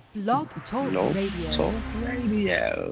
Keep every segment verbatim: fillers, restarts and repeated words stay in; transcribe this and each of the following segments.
Blog Talk Blog Radio. Talk Radio.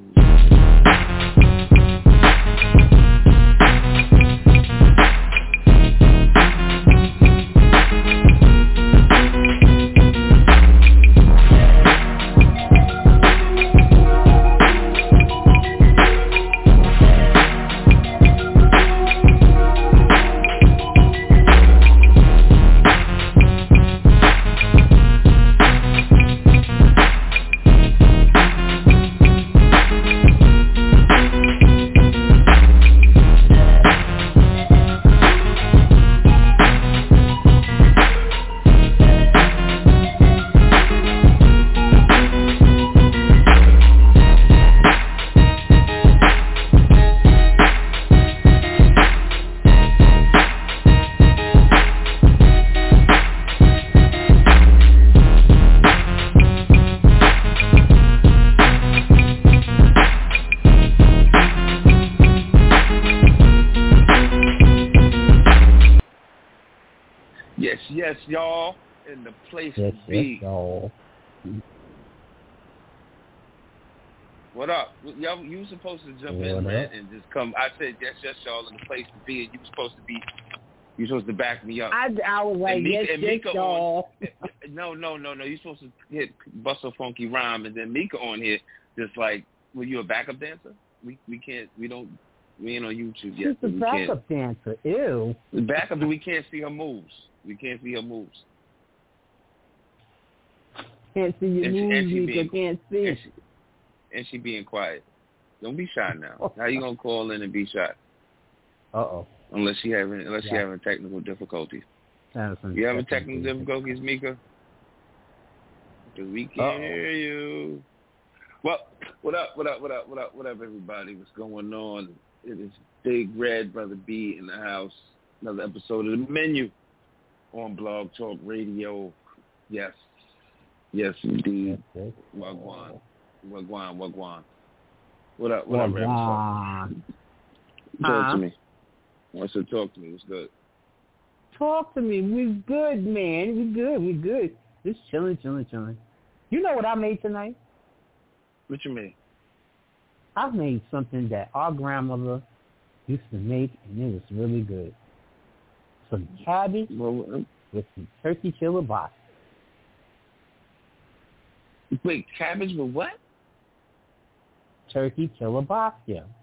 Yes, y'all, in the place yes, to be. Yes, y'all. What up? Y'all, you were supposed to jump what in, man, up? and just come. I said, yes, yes, y'all, in the place to be, and you were supposed to be, you were supposed to back me up. I, I was like, and Mika, yes, and yes, Mika y'all. On, no, no, no, no. You're supposed to hit bust a funky rhyme, and then Mika on here, just like, were you a backup dancer? We we can't, we don't, we ain't on YouTube yet. She's a backup dancer. Ew. The backup, we can't see her moves. We can't see her moves. Can't see your and she, moves, and she Mika. being, Can't see and it. she, and she being quiet. Don't be shy now. How you gonna call in and be shy? Uh oh. Unless she having unless yeah. she having technical difficulties. You having technical difficulties, Mika? Because we can't Uh-oh. hear you. Well, what up? What up? What up? What up? What up, everybody? What's going on? It is Big Red Brother B in the house. Another episode of the Menu on Blog Talk Radio. Yes. Yes, indeed. Wagwan. Wagwan, Wagwan. What up, what up, Red? Talk huh? to me. What's up? Talk to me. What's good? Talk to me. We good, man. We good. We good. Just chilling, chilling, chilling. You know what I made tonight? What you made? I made something that our grandmother used to make, and it was really good. Some cabbage well, um, with some turkey kielbasa. Wait, cabbage with what? Turkey kielbasa.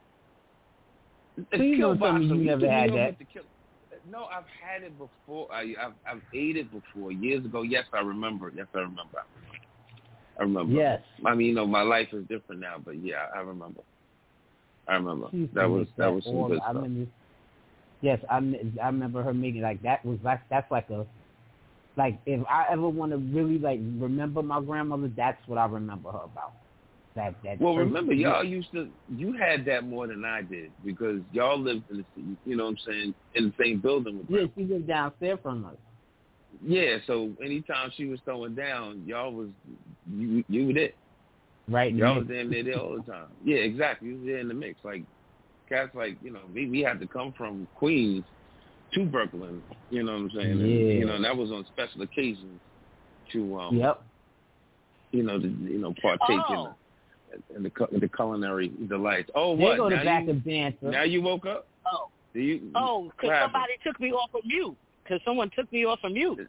Please Kielbasa. don't tell me you never had that. Kill- no, I've had it before. I, I've I've ate it before years ago. Yes, I remember. Yes, I remember. I remember. Yes. I mean, you know, my life is different now, but yeah, I remember. I remember. That was that, that was some good I stuff. Remember, yes, I I remember her making like that was like that's like a like if I ever want to really like remember my grandmother, that's what I remember her about. That that. Well, turkey, remember, y'all used to you had that more than I did because y'all lived in the you know what I'm saying in the same building with Yeah, grandma. she lived downstairs from us. Yeah, so anytime she was throwing down, y'all was you you were there. Right. Y'all was damn near there all the time. Yeah, exactly. You was there in the mix. Like cats, like you know, we we had to come from Queens to Brooklyn. You know what I'm saying? Yeah. And, you know, and that was on special occasions to um. Yep. You know, to you know partake oh. in, in the in the culinary delights. Oh, they what? go to now back you, of dancer. Now you woke up? Oh. Do you? Oh, because somebody took me off of mute. Because someone took me off of mute.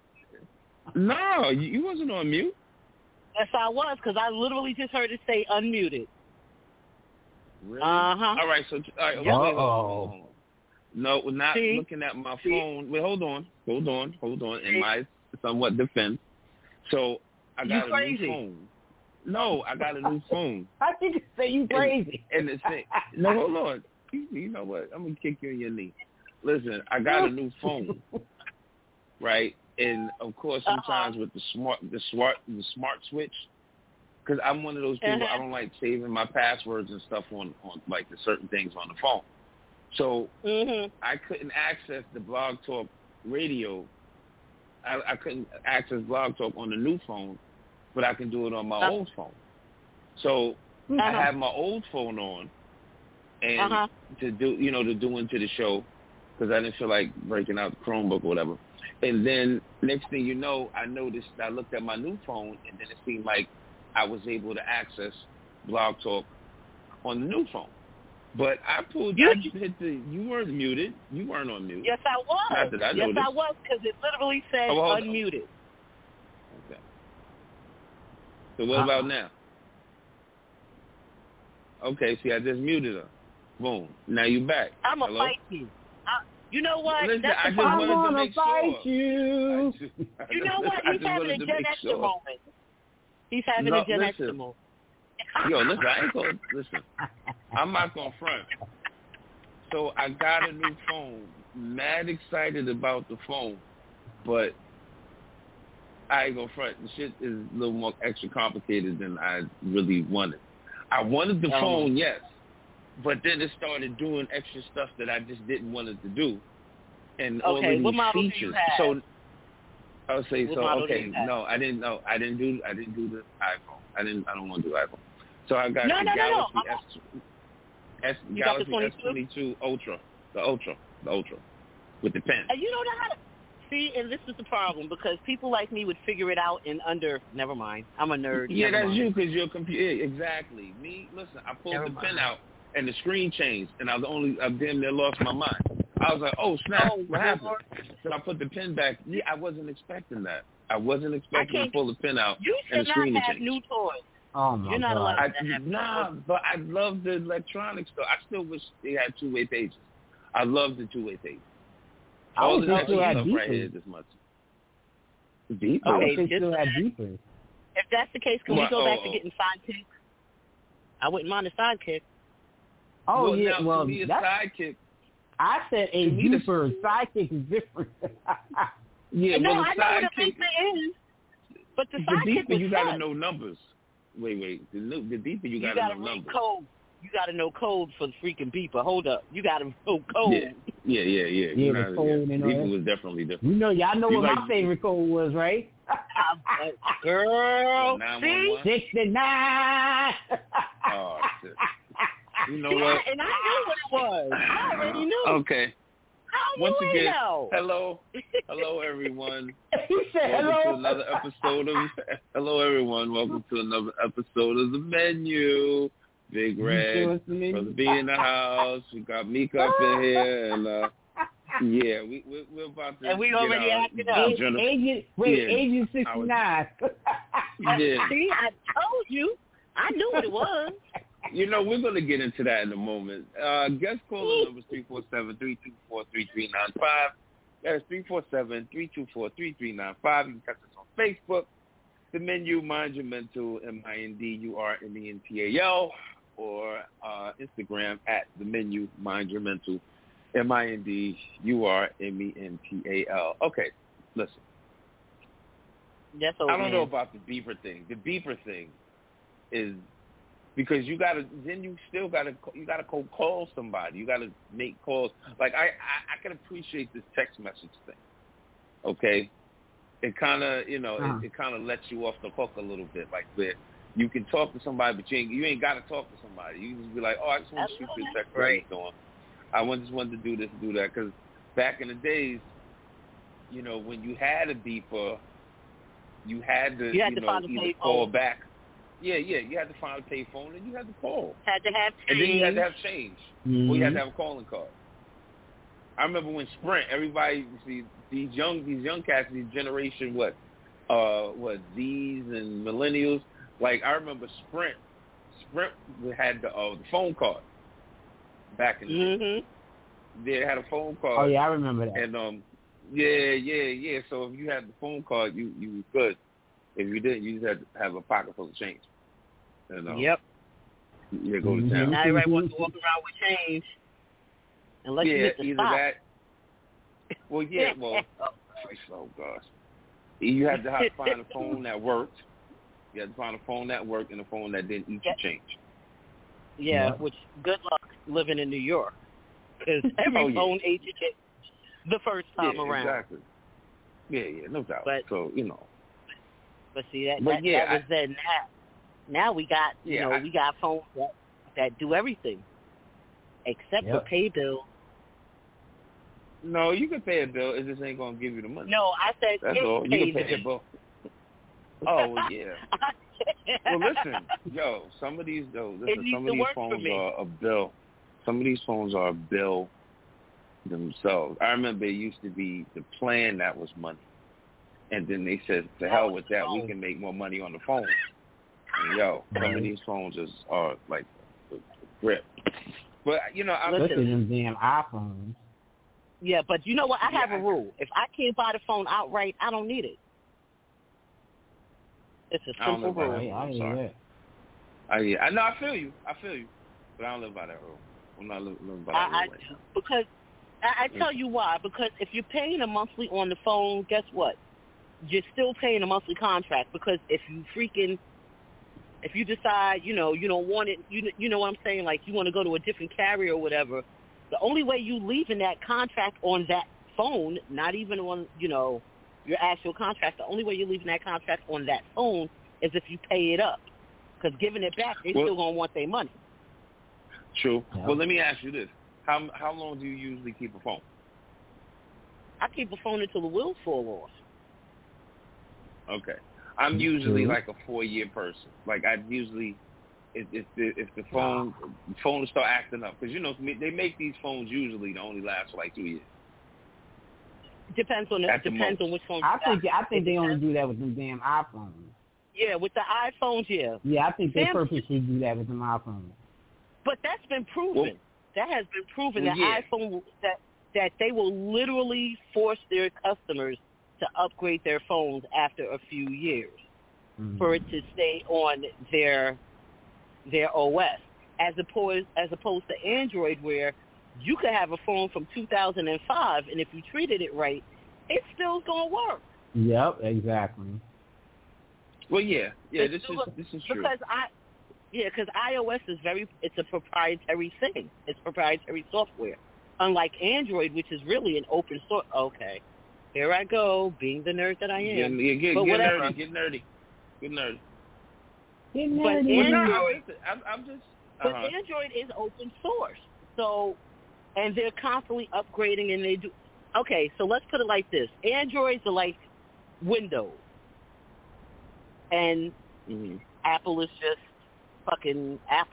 No, you, you wasn't on mute. Yes, I was, because I literally just heard it say unmuted. Really? Uh-huh. All right, so all right, wait, wait, hold on, hold on. No, we're not See? looking at my See? phone. Wait, hold on, hold on, hold on. In my somewhat defense, so I got you a crazy. new phone. No, I got a new phone. I think you say you crazy. And, and it's no, hold on. You, you know what? I'm gonna kick you in your knee. Listen, I got a new phone, right? And of course, sometimes uh-huh. with the smart, the smart, the smart switch, because I'm one of those people. Uh-huh. I don't like saving my passwords and stuff on, on like the certain things on the phone. So mm-hmm. I couldn't access the Blog Talk Radio. I, I couldn't access Blog Talk on the new phone, but I can do it on my uh-huh. old phone. So uh-huh. I have my old phone on, and uh-huh. to do, you know, to do into the show, because I didn't feel like breaking out the Chromebook or whatever. And then next thing you know, I noticed, I looked at my new phone, and then it seemed like I was able to access Blog Talk on the new phone. But I pulled, You, I hit the, you weren't muted. You weren't on mute. yes, I was. Not that I yes, noticed. I was, because it literally said Oh, well, unmuted. Okay. So what Uh-uh. about now? Okay, see, I just muted her. Boom. Now you back. I'm going to Hello? fight you. I, you know what? Listen, That's I the just I wanted problem. to wanna make fight sure. you. I just, I You just, know what? I He's just having wanted a to Gen make Xer sure. moment. He's having No, a Gen listen. Xer moment. Yo, listen, I ain't gonna, listen, I'm not gonna front. So I got a new phone, mad excited about the phone, but I ain't gonna front. The shit is a little more extra complicated than I really wanted. I wanted the Um, phone, yes, but then it started doing extra stuff that I just didn't want it to do, and all Okay, of what these model do you features. have? So I'll say What so. model do Okay, you have? no, I didn't know. I didn't do. I didn't do the iPhone. I didn't. I don't want to do iPhone. So I got No, the no, no, no. Galaxy S, S You got the Galaxy S twenty-two? twenty-two Ultra, the Ultra, the Ultra, with the pen. And you don't know how to see, and this is the problem, because people like me would figure it out in under. Never mind. I'm a nerd. Yeah, Never that's mind. you because you're computer. Exactly. Me, listen, I pulled Never the pen mind. out and the screen changed, and I was only I damn near lost my mind. I was like, oh snap, Oh, what happened? Lord. So I put the pen back. Yeah, I wasn't expecting that. I wasn't expecting I to pull the pen out You and should the not screen to have change. new toys. Oh my You're not God. allowed I, to have nah, but I love the electronics though. I still wish they had two-way pages. I love the two-way pages. I All wish this they extra still had stuff right here beepers. this much. Beepers? I wish Okay, they just still had that. beepers. If that's the case, can Well, we go back oh, to oh. getting sidekicks? I wouldn't mind a sidekick. Oh well, yeah, now, well to me, a that's, sidekick. I said a to me, the- beeper. Sidekick is different. Yeah, no, well, the I know what a sidekick. beeper is, but the The sidekick beeper, was you fun. got to know numbers. Wait, wait. The, nu- the beeper, you You got got to to know read numbers. code. You got to know code for the freaking beeper. Hold up. You got to know code. Yeah, yeah, yeah, yeah. Yeah, You the know, code yeah. and all Beeper that. was definitely different. You know, y'all know You what like- my favorite code was, right? Girl, nine see? one one? sixty-nine. Oh, shit. You know See, what? I, and I knew what it was. I already knew. Okay. How Once you ain't again, know? hello, hello everyone. He said Welcome hello. to another episode of hello everyone. Welcome to another episode of the Menu. Big You Red, sure it's the Menu? Brother B in the house. We got Meek up in here, and uh, yeah, we we we're about to. And we get already our, acted up. the general- Agent, wait, Yeah, Agent sixty-nine. Yeah. See, I told you. I knew what it was. You know, we're going to get into that in a moment. Uh, guest caller number is three four seven, three two four, three three nine five. That is three four seven, three two four, three three nine five. You can catch us on Facebook, The Menu, Mind Your Mental, M I N D U R M E N T A L, or uh, Instagram at The Menu, Mind Your Mental, M I N D U R M E N T A L. Okay, listen. That's old I don't man. know about the beeper thing. The beeper thing is because you gotta then you still gotta you gotta go call somebody. You gotta make calls. Like I I, I can appreciate this text message thing. Okay, it kind of you know Uh-huh. it, it kind of lets you off the hook a little bit. Like where you can talk to somebody, but you ain't, you ain't gotta talk to somebody. You can just be like, oh, I just want to shoot you a text. Right. Going. I want- just wanted to do this, do that. Because back in the days, you know, when you had a beeper, you had to, You had you to know, find a either pay call phone. back. Yeah, yeah, you had to find a pay phone and you had to call. Had to have And then you had change. to have change. Mm-hmm. Or you had to have a calling card. I remember when Sprint, everybody, you see, these young, these young cats, these generation, what, uh, what, Z's and millennials, like, I remember Sprint, Sprint had the, uh, the phone card back in the day. Mm-hmm. They had a phone card. Oh yeah, I remember that. And, um, yeah, yeah, yeah. So if you had the phone card, you, you was good. If you didn't, you just had to have a pocket full of change. And, um, Yep. Yeah, go to Mhm. town. Now everybody wants to walk around with change. Unless yeah, you hit the either spot. that. Well, yeah, well, oh gosh, you had to have to find a phone that worked. You had to find a phone that worked and a phone that didn't eat Yeah. your change. Yeah, Yeah. which good luck living in New York. Because every Oh, yeah. phone ate your change the first time yeah, around. exactly. Yeah, yeah, no doubt. But- so you know, But see, that, But that, yeah, that was then. Now, now we got, you Yeah, know, I- we got phones that, that do everything. Except Yep. for pay bills. no, you can pay a bill. It just ain't gonna give you the money. No, I said That's pay, all. You pay can pay a the bill. Oh yeah. Well, listen, yo, some of these, yo, listen, some of these phones are a bill. Some of these phones are a bill themselves. I remember it used to be the plan that was money, and then they said, "To hell with that, we can make more money on the phone." And yo, some of these phones is, are like a grip. But you know, I'm listen to them damn iPhones. Yeah, but you know what? I Yeah, have a rule. If I can't buy the phone outright, I don't need it. It's a simple rule. I, I I'm hear sorry. that. I yeah, I know. I feel you. I feel you. But I don't live by that rule. I'm not li- living by that I, rule I right do. now. Because I, I tell you why. Because if you're paying a monthly on the phone, guess what? You're still paying a monthly contract. Because if you freaking, if you decide, you know, you don't want it, you you know what I'm saying? Like you want to go to a different carrier or whatever. The only way you leaving that contract on that phone, not even on, you know, your actual contract, the only way you're leaving that contract on that phone is if you pay it up. Because giving it back, they well, still going to want their money. True. Yeah. Well, let me ask you this. How how long do you usually keep a phone? I keep a phone until the wheels fall off. Okay. I'm usually Mm-hmm. like a four-year person. Like I usually, if, if the if the phone the phone will start acting up, because you know they make these phones usually to only last for like two years. Depends on the, At the depends most. on which phone. I you think got. I think It they only depends. do that with them damn iPhones. Yeah, with the iPhones, yeah. Yeah, I think they Sam- purposely do that with them iPhones. But that's been proven. Well, that has been proven well, that yeah. iPhone will- that that they will literally force their customers to upgrade their phones after a few years Mm-hmm. for it to stay on their their O S, as opposed as opposed to Android, where you could have a phone from two thousand five, and if you treated it right, it's still gonna work. Yep, exactly. Well, yeah, yeah. It's This still is a- this is true. because I yeah, because iOS is very it's a proprietary thing. It's proprietary software, unlike Android, which is really an open source. Okay, here I go, being the nerd that I Yeah, am. yeah, get, but get whatever. nerdy, get nerdy, get nerdy. Get But nerdy. Well, no, I'm Android, just, I'm, I'm just. but Uh-huh. Android is open source, so and they're constantly upgrading, and they do. Okay, so let's put it like this: Androids are like Windows, and Mm-hmm. Apple is just fucking Apple.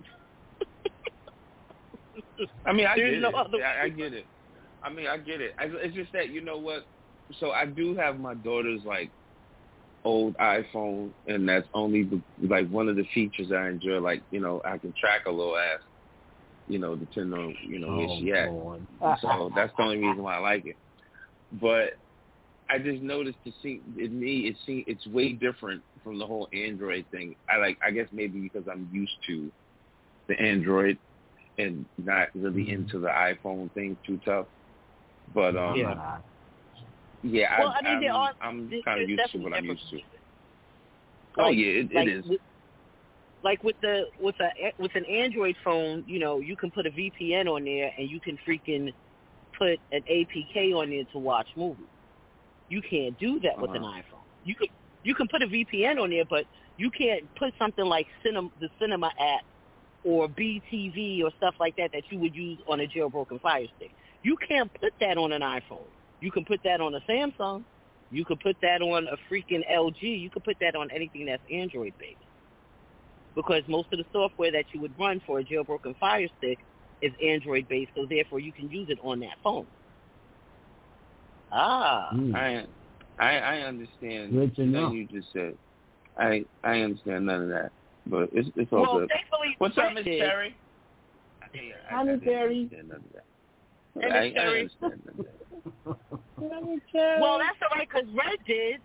I mean, I There's get no it. other I, I get it. I mean, I get it. I, it's just that, you know what? So I do have my daughter's, like, old iPhone, and that's only, the, like, one of the features I enjoy. Like, you know, I can track a little ass, you know, depending on, you know, where Oh, she at. Lord. So that's the only reason why I like it. But I just noticed to see, in me, it see, it's way different from the whole Android thing. I like, I guess maybe because I'm used to the Android and not really Mm-hmm. into the iPhone thing too tough. But um, Yeah. yeah, Well, I, I mean, I'm, there are I'm there's kind of used to definitely what I'm used to. differences. Oh Like- yeah, it, like it is. With, like with the with a with an Android phone, you know, you can put a V P N on there and you can freaking put an A P K on there to watch movies. You can't do that with an Uh-huh. iPhone. You can you can put a V P N on there, but you can't put something like cinema, the Cinema app or B T V or stuff like that that you would use on a jailbroken Fire Stick. You can't put that on an iPhone. You can put that on a Samsung. You could put that on a freaking L G. You could put that on anything that's Android-based. Because most of the software that you would run for a jailbroken Fire Stick is Android-based, so therefore you can use it on that phone. Ah. Mm. I, I, I understand. Good to know. That you just said. I, I understand none of that, but it's, it's all Well, good. thankfully, What's up, Miss Fred did. Terry? I, I, Hi, I Miss didn't Terry. understand none of that. Hey, I, Miss I Terry. understand none of that. Well, that's all right, because Red did.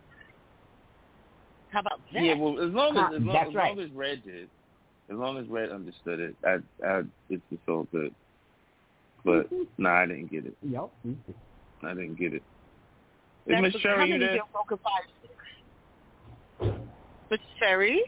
How about that? Yeah, well, as long as Ah, as long, that's as, right. long as Red did, as long as Red understood it, I, I, it's just all good. But no, nah, I didn't get it. Yep. I didn't get it. Is That's Miss because- Cherry how you many there? jailbroken Fire Sticks? Miss Cherry?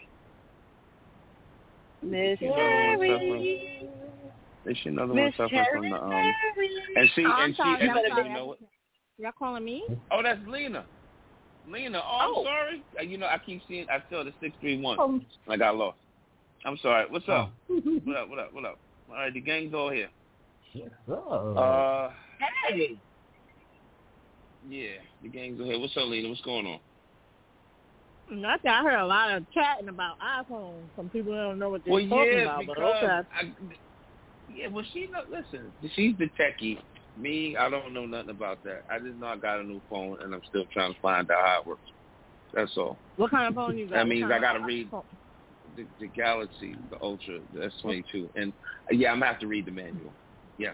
Miss She another one Cherry. suffering. Is she another one Miss suffering Cherry. from the um? And she Oh, I'm and she sorry. and I'm she, sorry. you know what? Y'all calling me? Oh, that's Lena. Lena. Oh, I'm Oh. sorry. Uh, You know, I keep seeing. I saw the six three one. Oh. I got lost. I'm sorry. What's up? Oh. What up? What up? What up? All right, the gang's all here. Yes, sir. Uh, Hey. yeah, the gang's all here. What's up, Lena? What's going on? Nothing. I heard a lot of chatting about iPhones. Some people don't know what they're well, talking yeah, about. because But okay. I, yeah, well, she know. Listen, she's the techie. Me, I don't know nothing about that. I just know I got a new phone, and I'm still trying to find out how it works. That's all. What kind of phone you got? That means I got to of read phone? the, the Galaxy, the Ultra, the S twenty-two, and uh, yeah, I'm gonna have to read the manual. Yes.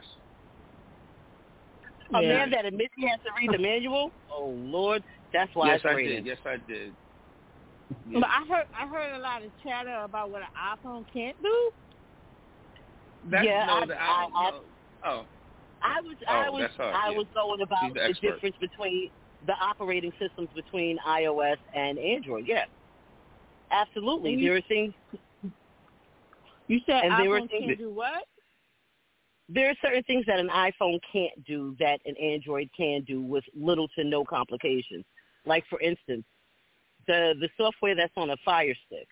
A Yeah. man that admits he has to read the manual? Oh, Lord. That's why Yes, it's I rated. did. Yes, I did. Yeah. But I heard I heard a lot of chatter about what an iPhone can't do. That's, yeah, no, I, the, I, I, I, no. Oh. I was, Oh, I was, that's her, I yeah. was going about She's the the expert. difference between the operating systems between iOS and Android. Yeah, absolutely. And you- there are things. You said And there were iPhone things can't that- do what? There are certain things that an iPhone can't do that an Android can do with little to no complications. Like, for instance, the the software that's on a Fire Stick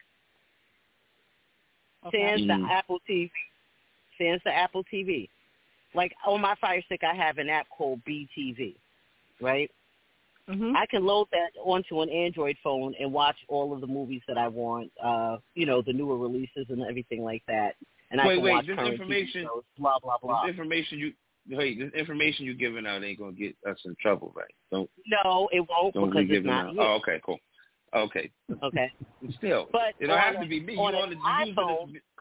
Okay. sans Mhm. the Apple T V, sans the Apple T V. Like, on my Fire Stick, I have an app called B T V, right? Mm-hmm. I can load that onto an Android phone and watch all of the movies that I want, uh, you know, the newer releases and everything like that. And I Wait, can wait, watch this current information- T V shows, blah, blah, blah. This information you wait, this information you giving out ain't gonna get us in trouble, right? Don't No, it won't don't because be it's giving not out. you. Oh, okay, cool. Okay, Okay. still, But it don't on have a- to be me. You on want an to use iPhone- it?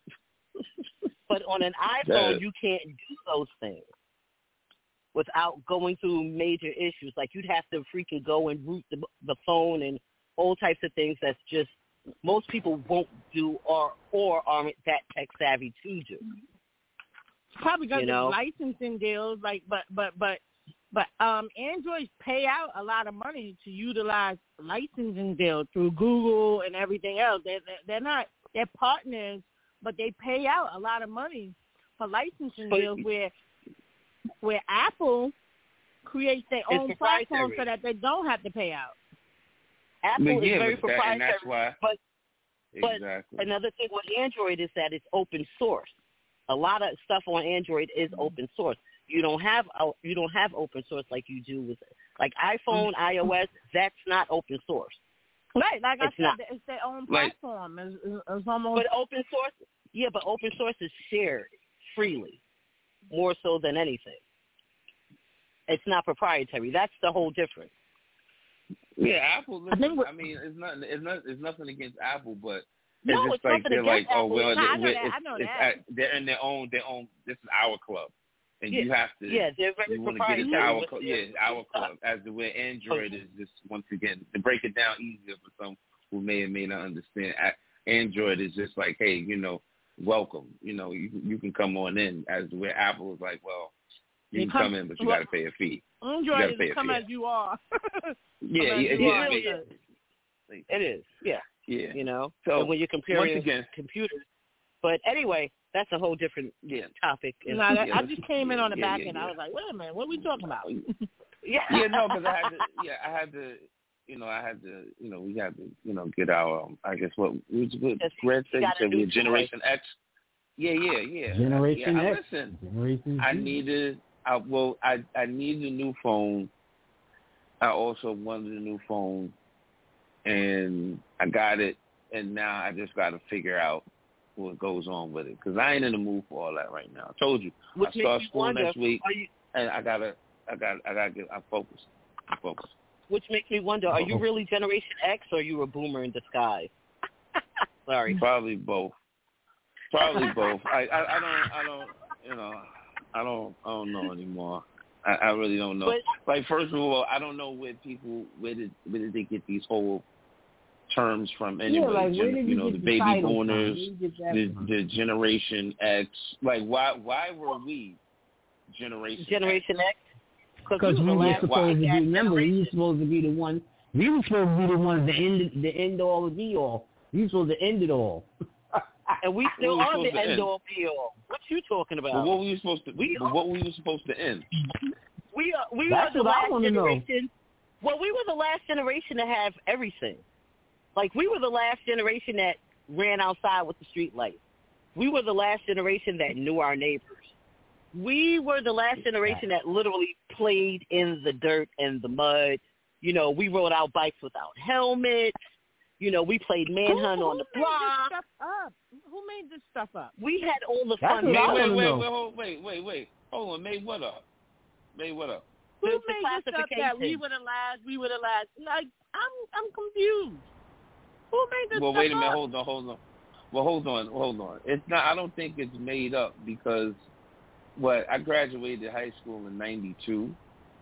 But on an iPhone, That- you can't do those things without going through major issues. Like, you'd have to freaking go and root the, the phone and all types of things that's just most people won't do or or aren't that tech savvy to do. Probably because You know? of licensing deals, like, but but but but um, Androids pay out a lot of money to utilize licensing deals through Google and everything else. They're they're, they're not they're partners, but they pay out a lot of money for licensing But- deals. Where where Apple creates their It's own platform proprietary. so that they don't have to pay out. Apple But yeah, is very but that, and proprietary. that's why. but but exactly. another thing with Android is that it's open source. A lot of stuff on Android is open source. You don't have you don't have open source like you do with like iPhone, iOS. That's not open source. Right, like I It's said, not. it's their own Like- platform. It's, it's, it's almost But open source, yeah, but open source is shared freely, more so than anything. It's not proprietary. That's the whole difference. Yeah, Apple. Listen, I think I, what- mean, it's not. It's not. It's nothing against Apple, but it's No, just it's like nothing they're like, against oh Apple. well, No, I know they- that. it's, I know it's that. at, they're in their own. Their own. This is our club, and Yeah, you have to. Yeah, they're very You want to get proprietary. into our with club, their- yeah, our club. As the way Android is just once again to break it down easier for some who may or may not understand. A- Android is just like, hey, you know, welcome. You know, you you can come on in. As the way Apple is like, well, you You can come- come in, but you well- got to pay a fee. Android gotta is pay a come fee. as you are. Yeah, Come as yeah, you yeah, are. yeah, It is, yeah. yeah. You know, So and when you're comparing once again, computers. But anyway, that's a whole different yeah. topic. And- No, that, Yeah, I let's- just came in yeah, on the yeah, back yeah, end. yeah. I was like, wait a minute, what are we talking about? yeah, Yeah, no, because I had to. Yeah, I had to. You know, I had to. You know, we had to. You know, get our. Um, I guess what what, what Yes, Greg said. you You got a said new we're Generation X. Yeah, yeah, yeah. Generation yeah, I- X. Listen, Generation I Z. needed. I well, I I needed a new phone. I also wanted a new phone, and I got it. And now I just got to figure out what goes on with it because I ain't in the mood for all that right now. I told you. Which I start makes you school wonder, next week, are you, and I gotta. I got. I gotta get. I'm focused. I'm focused. which makes me wonder, are you Uh-oh. really Generation X or are you a boomer in disguise? Sorry. Probably both. Probably both. I, I I don't I don't you know I don't I don't know anymore. I, I really don't know. But- like first of all, I don't know where people where did where did they get these whole terms from anyway? Yeah, like, where Gen- did you you know, get the the baby title from? boomers, Where did you get that the from? the Generation X. Like why why were we Generation Generation X? Because we the were last supposed to be, X remember, we were generation. supposed to be the one, we were supposed to be the ones that end, the end all and be all. We were supposed to end it all. And we still What are were we the supposed to end end? all be all. What you talking about? But what were you supposed to? We but are- what were you supposed to end? We are we That's are the what I last wanna know. generation. Well, we were the last generation to have everything. Like we were the last generation that ran outside with the street lights. We were the last generation that knew our neighbors. We were the last generation that literally played in the dirt and the mud. You know, we rode our bikes without helmets. You know, we played Manhunt who, who on the made block. This stuff up? Who made this stuff up? We had all the That's fun. what I Wait, wanna wait, know. wait, hold- wait, wait, wait. Hold on, made what up? Made what up? Who The- the made this up that we classification. were the last? We were the last. Like I'm, I'm confused. Who made this Well, stuff wait a minute. up? Hold on, hold on. Well, hold on, hold on. It's not. I don't think it's made up because what I graduated high school in ninety-two,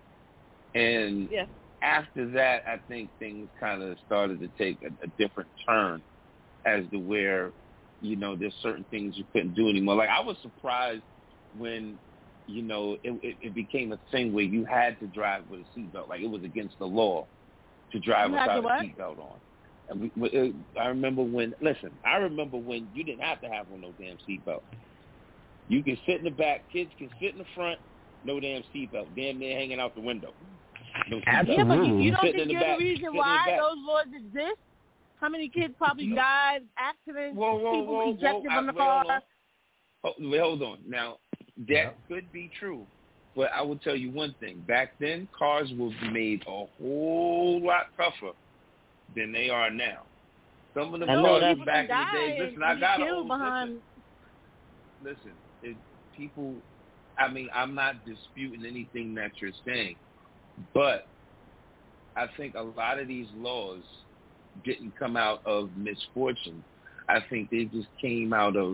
and Yeah. after that, I think things kind of started to take a, a different turn as to where, you know, there's certain things you couldn't do anymore. Like I was surprised when, you know, it, it, it became a thing where you had to drive with a seatbelt. Like it was against the law to drive You had to without a what? seatbelt on. And we, we, it, I remember when, listen, I remember when you didn't have to have one no damn seatbelt. You can sit in the back, kids can sit in the front, no damn seatbelt, damn near hanging out the window. No seatbelt. Yeah, but you, you don't Sitting in think the you're back, the reason sitting in why the back. those laws exist? How many kids probably No. died, accidents, Whoa, whoa, people whoa, ejected whoa. from the I, wait, hold car? on. Oh, wait, hold on. Now, that Yeah. could be true, but I will tell you one thing. Back then, cars were made a whole lot tougher than they are now. Some of the I know cars that. back in the Die day, and- listen, I and got get a killed whole, behind. listen, listen, it, people, I mean, I'm not disputing anything that you're saying, but I think a lot of these laws didn't come out of misfortune. I think they just came out of,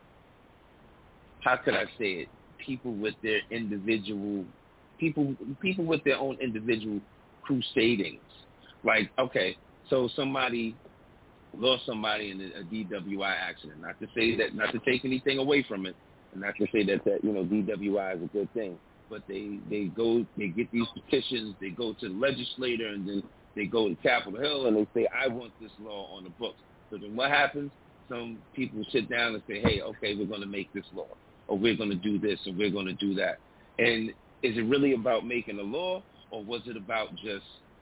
how could I say it, people with their individual, people people with their own individual crusadings. Like, okay, so somebody lost somebody in a, a D W I accident. Not to say that, not to take anything away from it, and not to say that, that you know, D W I is a good thing. But they, they go, they get these petitions, they go to the legislator, and then they go to Capitol Hill, and they say, I want this law on the books. So then what happens? Some people sit down and say, hey, okay, we're going to make this law, or we're going to do this, or we're going to do that. And is it really about making a law, or was it about just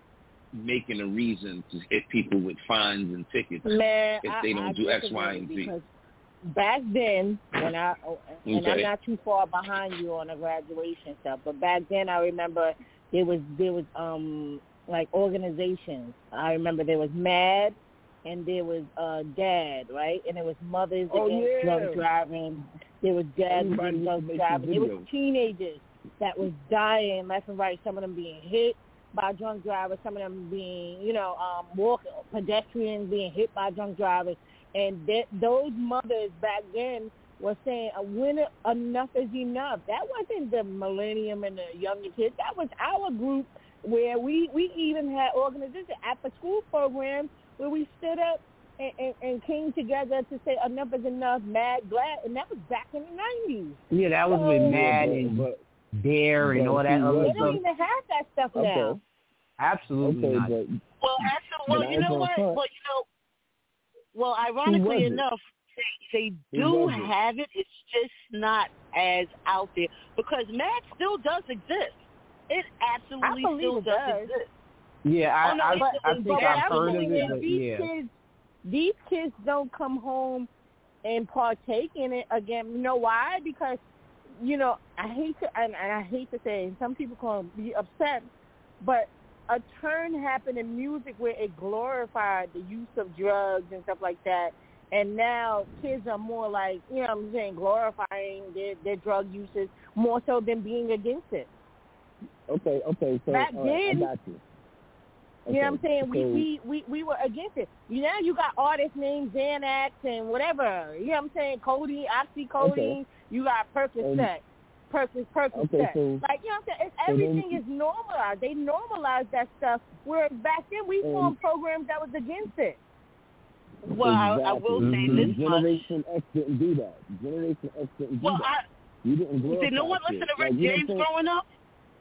making a reason to hit people with fines and tickets Man, if I, they don't I do X, disagree Y, and Z? because back then, when I and I'm Okay. not too far behind you on the graduation stuff, but back then I remember there was there was um like organizations. I remember there was MAD and there was uh DAD, right? And there was Mothers Oh, Against yeah. Drunk Driving. There was DAD Everybody Against used to Drunk make Driving. the There was videos. teenagers that was dying left and right. Some of them being hit by drunk drivers. Some of them being, you know, um, walking pedestrians being hit by drunk drivers. And that, those mothers back then were saying, "A winner, enough is enough." That wasn't the millennium and the younger kids. That was our group where we, we even had organizations, after-school programs where we stood up and, and, and came together to say enough is enough, mad, glad, and that was back in the nineties. Yeah, that was with So- Mad but, and but, Dare and but all that see, other They what- don't stuff. even have that stuff Okay. now. Absolutely okay, not. but Well, actually, well, But you I know don't what? thought- Well, you know, well, ironically was it? enough, they, they Who do was it? have it. It's just not as out there because MAD still does exist. It absolutely I believe still it does, does. exist. Yeah, I, Oh, no, I, it's- I it's- think but I've what heard I'm of saying it, is but these yeah. kids, these kids don't come home and partake in it again. You know why? Because, you know, I hate to, and, and I hate to say, and some people can be upset, but a turn happened in music where it glorified the use of drugs and stuff like that. And now kids are more like, you know what I'm saying, glorifying their, their drug uses more so than being against it. okay, okay, so Back all right, I then- got you. You know what I'm Okay, saying? We, so- we, we, we were against it. You know, you got artists named Xanax and whatever. You know what I'm saying? Codeine, oxycodone. Okay. You got Percocet. Percocet, Percocet. Okay, so- like, you know what I'm saying? It's, so then- everything is normalized. They normalized that stuff, whereas back then we And- formed programs that was against it. Well, I, I will say Exactly. this much. Generation X didn't do that. Generation X didn't do Well, that. I, You didn't glorify did no one shit. listen to Rick Like, you know James what I'm saying? growing up?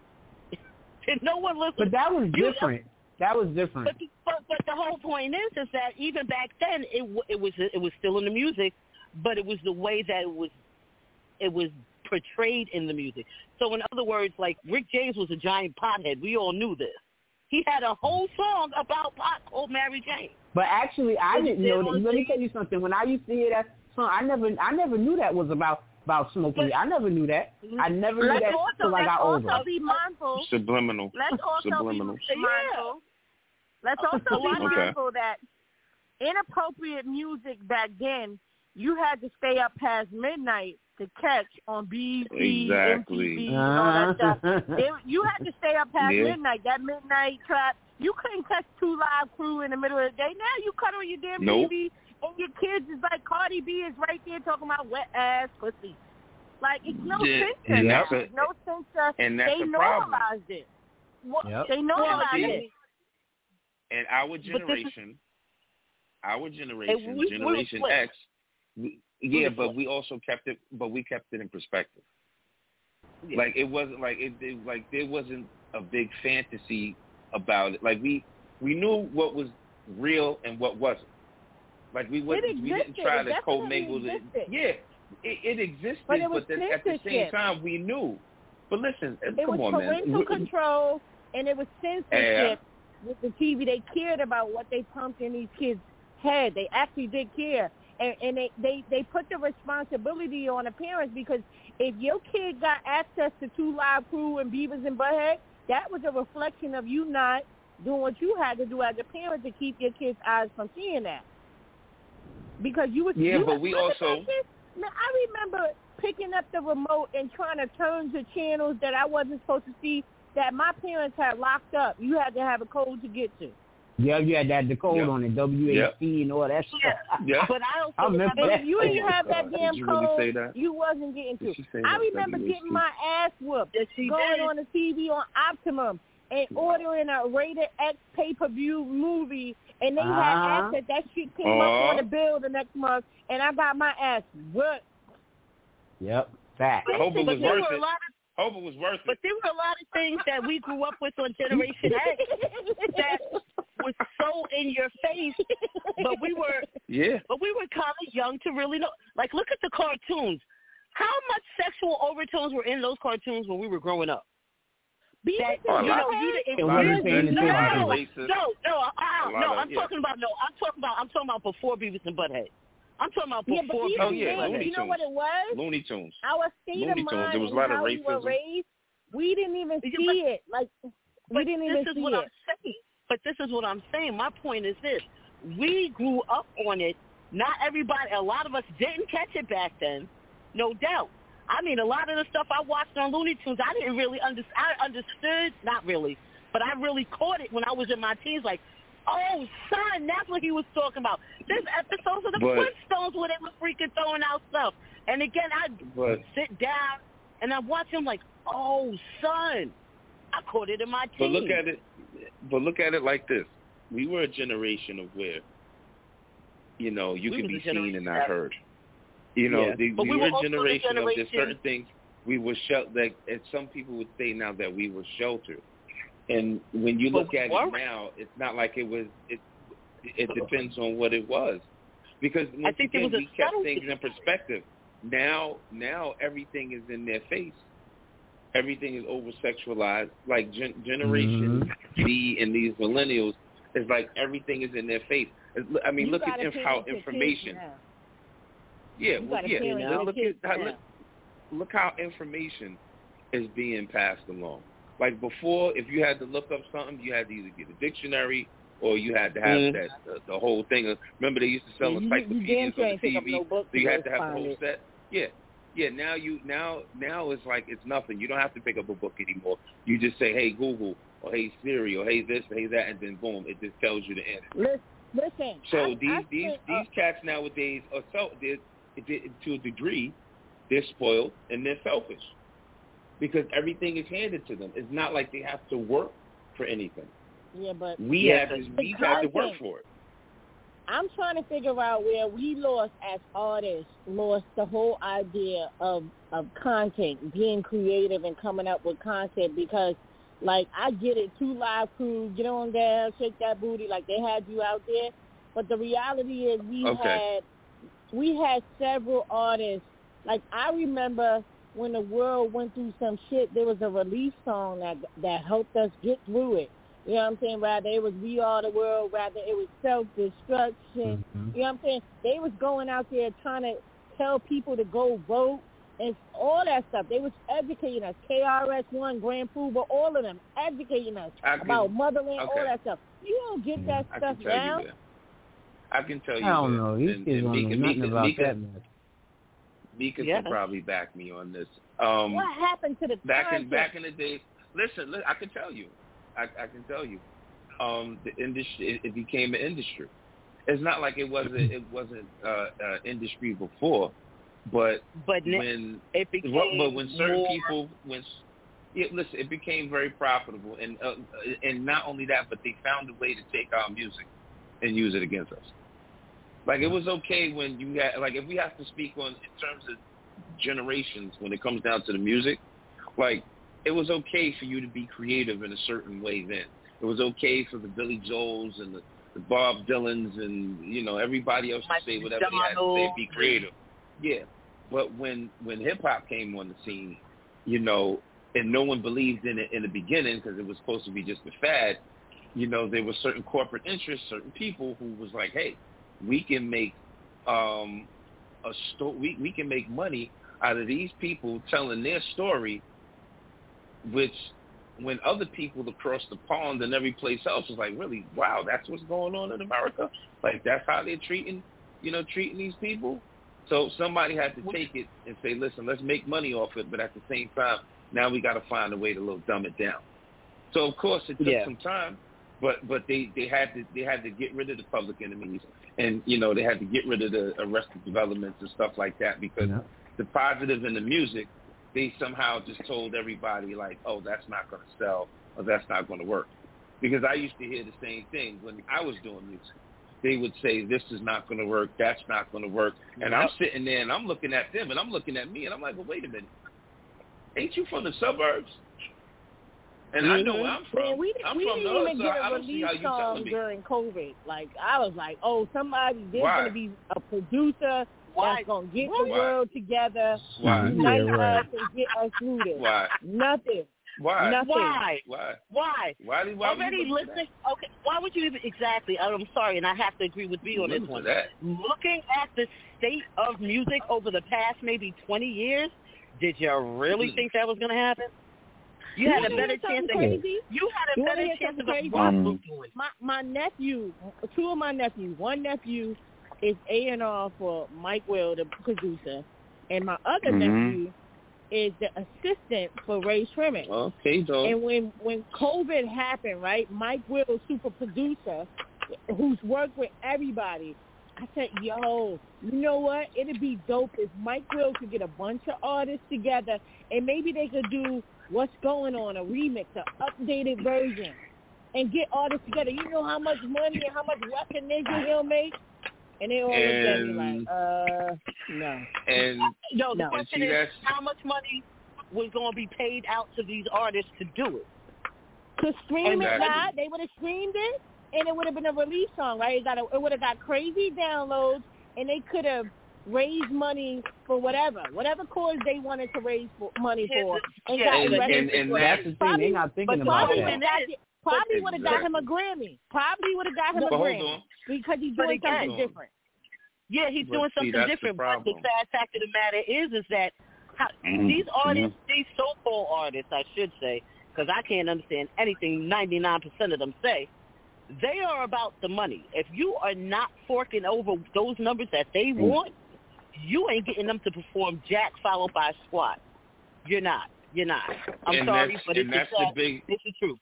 Did no one listen? But that was You- different. That was different. But, but but the whole point is is that even back then it w- it was it was still in the music, but it was the way that it was it was portrayed in the music. So in other words, like Rick James was a giant pothead. We all knew this. He had a whole song about pot called Mary Jane. But actually, I Was it didn't know still that. on Let me T V? tell you something. When I used to hear that song, I never, I never knew that was about about smoking. But- weed. I never knew that. I never knew Let's that also, until I let's got also older. be mindful. Subliminal. Let's also Subliminal. be mindful. Let's also be Okay. mindful that inappropriate music back then, you had to stay up past midnight to catch on B E T, exactly. M T V, all that stuff. They, you had to stay up past yeah. midnight. That midnight trap, you couldn't catch Two Live Crew in the middle of the day. Now you cut on your damn nope. T V, and your kids is like Cardi B is right there talking about wet ass pussy. Like, it's no yeah. censor and now. That's a, It's no censor. And that's they a normalized problem. it. Well, yep. They normalized See, it. And our generation, our generation, we, Generation we X, we, yeah, we but we also kept it, but we kept it in perspective. Yeah. Like, it wasn't like it, it, like there wasn't a big fantasy about it. Like, we we knew what was real and what wasn't. Like, we wouldn't, we didn't try to commingle it. Yeah, it, it existed, but, it but then at the same time, we knew. But listen, it come was on, man. parental control, and it was censorship uh, with the T V. They cared about what they pumped in these kids' head. They actually did care. And, and they, they, they put the responsibility on the parents, because if your kid got access to Two Live Crew and Beavis and Butthead, that was a reflection of you not doing what you had to do as a parent to keep your kids' eyes from seeing that. Because you was yeah, you but was we also. Man, I remember picking up the remote and trying to turn to channels that I wasn't supposed to see that my parents had locked up. You had to have a code to get to. Yeah, you had that the code yep. on it, W A C yep. and all that stuff. Yeah, but I also I remember and that. if you didn't oh have that God. damn you code, really say that? you wasn't getting to. I remember W A C? getting my ass whooped, yes, going did. on the T V on Optimum and ordering a rated X pay-per-view movie, and they uh-huh. had access. That shit came uh-huh. up on the bill the next month, and I got my ass whooped. Yep, fact. I hope it was but worth it. Of, hope it was worth but it. there were a lot of things that we grew up with on Generation X that was so in your face, but we were yeah. But we were kind of young to really know. Like, look at the cartoons. How much sexual overtones were in those cartoons when we were growing up? That, oh, you know, you it wasn't paying no, attention. no, no, uh, no. Of, I'm yeah. talking about no. I'm talking about. I'm talking about before Beavis and Butthead. I'm talking about yeah, before. But oh yeah, then, Looney you know Tunes. what it was? Looney Tunes. Our state Looney of Tunes. mind There was a and lot of how we were racism. raised, we didn't even see but, it. Like we didn't even this is see what it. I'm saying. But this is what I'm saying. My point is this: we grew up on it. Not everybody. A lot of us didn't catch it back then, no doubt. I mean, a lot of the stuff I watched on Looney Tunes, I didn't really understand. I understood, not really, but I really caught it when I was in my teens. Like, oh, son, that's what he was talking about. There's episodes of the but, Flintstones where they were freaking throwing out stuff. And again, I'd but, sit down and I'd watch him like, oh, son, I caught it in my teens. But look at it. But look at it like this: we were a generation of where, you know, you we could be seen and not that. heard. You know, yeah. the, we, we were were a generation, generation of there's certain things we were sheltered. Like, and some people would say now that we were sheltered. And when you look at it now, it's not like it was. It it depends on what it was, because once I think again, was we kept subtlety. things in perspective. Now, now everything is in their face. Everything is over sexualized. Like gen- Generation mm-hmm. B and these millennials, it's like everything is in their face. It's, I mean, you look at inf- how information. Yeah, well, yeah. Look, look at how, look, look how information is being passed along. Like before, if you had to look up something, you had to either get a dictionary or you had to have mm. that uh, the whole thing. Remember, they used to sell you, encyclopedias you on the T V, no so you had to have the whole it. set. Yeah, yeah. Now you now now it's like it's nothing. You don't have to pick up a book anymore. You just say, "Hey Google," or "Hey Siri," or "Hey this," or "Hey that," and then boom, it just tells you the answer. Listen. So I, these I these spent, these uh, cats nowadays are so they're, they're, to a degree, they're spoiled and they're selfish. Because everything is handed to them. It's not like they have to work for anything. Yeah, but we yeah, have to, we have to work for it. I'm trying to figure out where we lost as artists, lost the whole idea of of content, being creative and coming up with content. Because, like, I get it, Two Live Crew, get on there, shake that booty, like they had you out there. But the reality is, we okay. had we had several artists. Like, I remember when the world went through some shit, there was a release song that that helped us get through it. You know what I'm saying? Rather it was We Are the World, rather it was self-destruction. Mm-hmm. You know what I'm saying? They was going out there trying to tell people to go vote and all that stuff. They was educating us. K R S One, Grand Puba, all of them educating us I about can, motherland, okay. all that stuff. You don't get that I stuff can tell now. You that. I can tell you. I don't that. know. These and, kids and don't Mika, know nothing Mika, about Mika, that much. Mika Yeah. can probably back me on this. Um, What happened to the back content? in back in the days? Listen, li- I can tell you. I, I can tell you. Um, the industry, it, it became an industry. It's not like it wasn't it wasn't uh, uh, industry before, but But ne- when it became but when certain more, people when yeah, listen, it became very profitable, and uh, and not only that, but they found a way to take our music and use it against us. Like it was okay when you had like if we have to speak on in terms of generations when it comes down to the music, like it was okay for you to be creative in a certain way then. It was okay for the Billy Joels and the, the Bob Dylans and, you know, everybody else to say whatever they had to say, be creative. Yeah. But when, when hip-hop came on the scene, you know, and no one believed in it in the beginning because it was supposed to be just a fad, you know, there were certain corporate interests, certain people who was like, hey, we can make um, a sto- we, we can make money out of these people telling their story, which when other people across the pond and every place else was like, really, wow, that's what's going on in America? Like, that's how they're treating, you know, treating these people? So somebody had to take it and say, listen, let's make money off it, but at the same time, now we got to find a way to little dumb it down. So, of course, it took yeah. some time, but but they, they had to they had to get rid of the public enemies, and, you know, they had to get rid of the Arrested Developments and stuff like that because Yeah. the positive in the music, they somehow just told everybody, like, oh, that's not going to sell or that's not going to work. Because I used to hear the same thing when I was doing music. They would say, this is not going to work, that's not going to work. And I'm sitting there and I'm looking at them and I'm looking at me and I'm like, well, wait a minute. Ain't you from the suburbs? And mm-hmm. I know where I'm from. Man, we I'm we from didn't the even so get I a don't see how release you telling song me. during COVID. Like, I was like, oh, somebody, there's Why? going to be a producer Why? that's going to get Why? the world together, Why? unite Yeah, right. us, and get us through this. Why? Nothing. Why? Nothing. Why? Why? Why? Why? Why Already would you look listening. Okay, why would you even exactly? I'm sorry, and I have to agree with B on this Look one. for that. Looking at the state of music over the past maybe twenty years, did you really Mm. think that was going to happen? You You had a wanna better hear chance. something Of, crazy? you had a You wanna better hear chance something of crazy? a rock Um, group doing. My my nephew, two of my nephews, one nephew is A and R for Mike Will, the producer, and my other Mhm. nephew is the assistant for Ray Sherman. Okay, dog. And when when COVID happened, right, Mike Will, super producer, who's worked with everybody, I said, yo, you know what? It'd be dope if Mike Will could get a bunch of artists together and maybe they could do What's Going On, a remix, an updated version, and get artists together. You know how much money and how much recognition he'll make? And they always tell me, like, And- uh, no. And No, the No. question see, is that's- how much money was going to be paid out to these artists to do it. To stream it, Exactly. God, they would have streamed it, and it would have been a release song, right? It got a, it would have got crazy downloads, and they could have raised money for whatever, whatever cause they wanted to raise for, money for, and Yeah, got and, record- and, and That's that's the thing. Probably- They're not thinking but about probably that. would have got, probably would have got him a Exactly. Grammy. Probably would have got him But a hold Grammy on. because he's But doing again- something Hold on. different. Yeah, he's But doing see, something that's the different. But the problem. sad fact of the matter is, is that how, Mhm. these artists, these so-called artists, I should say, because I can't understand anything ninety-nine percent of them say, they are about the money. If you are not forking over those numbers that they Mm. want, you ain't getting them to perform jack followed by squat. You're not. You're not. I'm and sorry, that's, but and it's that's the, the sad- big. it's the truth.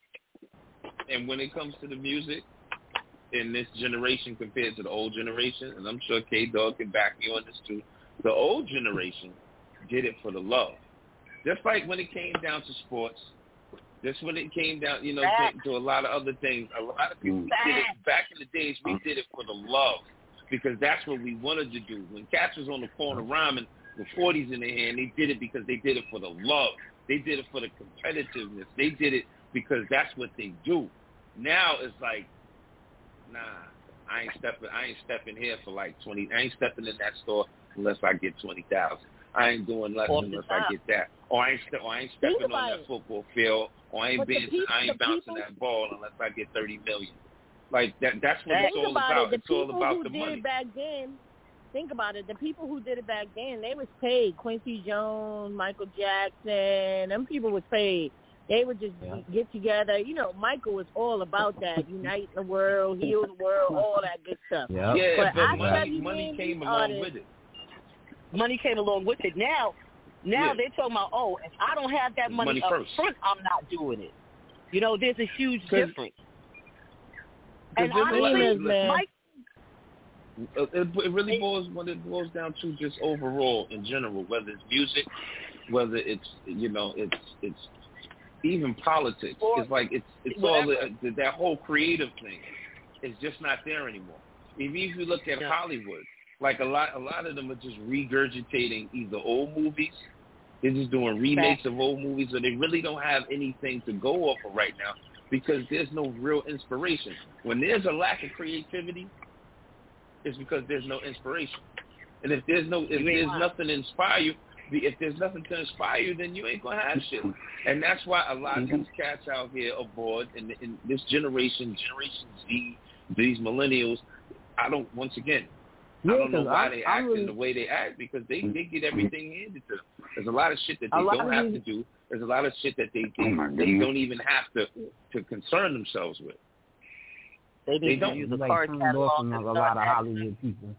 And when it comes to the music in this generation compared to the old generation, and I'm sure K Dog can back me on this too, the old generation did it for the love. Just like when it came down to sports, just when it came down, you know, to, to a lot of other things, a lot of people did it back in the days. We did it for the love because that's what we wanted to do. When cats was on the corner rhyming with forties in their hand, they did it because they did it for the love. They did it for the competitiveness. They did it because that's what they do. Now it's like, nah, I ain't stepping. I ain't stepping here for like twenty. I ain't stepping in that store unless I get twenty thousand. I ain't doing less Off the unless top. I get that. Or I ain't, ste- or I ain't Think stepping on about that it. football field. Or I ain't But the being, peop- I ain't the bouncing people- that ball unless I get thirty million. Like that. That's what it's Think all about, about. it. The It's all people about who the did money. it back then. Think about it. The people who did it back then, they was paid. Quincy Jones, Michael Jackson, them people was paid. They would just Yeah. get together. You know, Michael was all about that, unite the world, heal the world, all that good stuff. Yeah. Yeah, But but, I money, study money me, came these along artists- with it. Money came along with it. Now, now Yeah. they're talking about, oh, if I don't have that money, Money up first. front, I'm not doing it. You know, there's a huge 'Cause- difference. 'cause And there's a lot of- honestly, man. Mike, It, it really boils when it boils down to just overall in general, whether it's music, whether it's you know it's it's even politics. Or It's like it's it's all the, that whole creative thing is just not there anymore. If you, if you look at Yeah. Hollywood, like a lot a lot of them are just regurgitating either old movies, they're just doing remakes of old movies, or they really don't have anything to go off of right now because there's no real inspiration. When there's a lack of creativity, it's because there's no inspiration. And if there's no, if there's nothing to inspire you, if there's nothing to inspire you, then you ain't gonna have shit. And that's why a lot of these cats out here are bored. In, in this generation, Generation Z, these millennials, I don't. Once again, Yeah, I don't know 'cause why I- they I act really- in the way they act because they they get everything handed to them. There's a lot of shit that A they lot don't of have to these- do. There's a lot of shit that they they, Oh, my they goodness. don't even have to to concern themselves with. they They need to don't. use You a like card turned catalog off from and a start lot of acting. Hollywood people.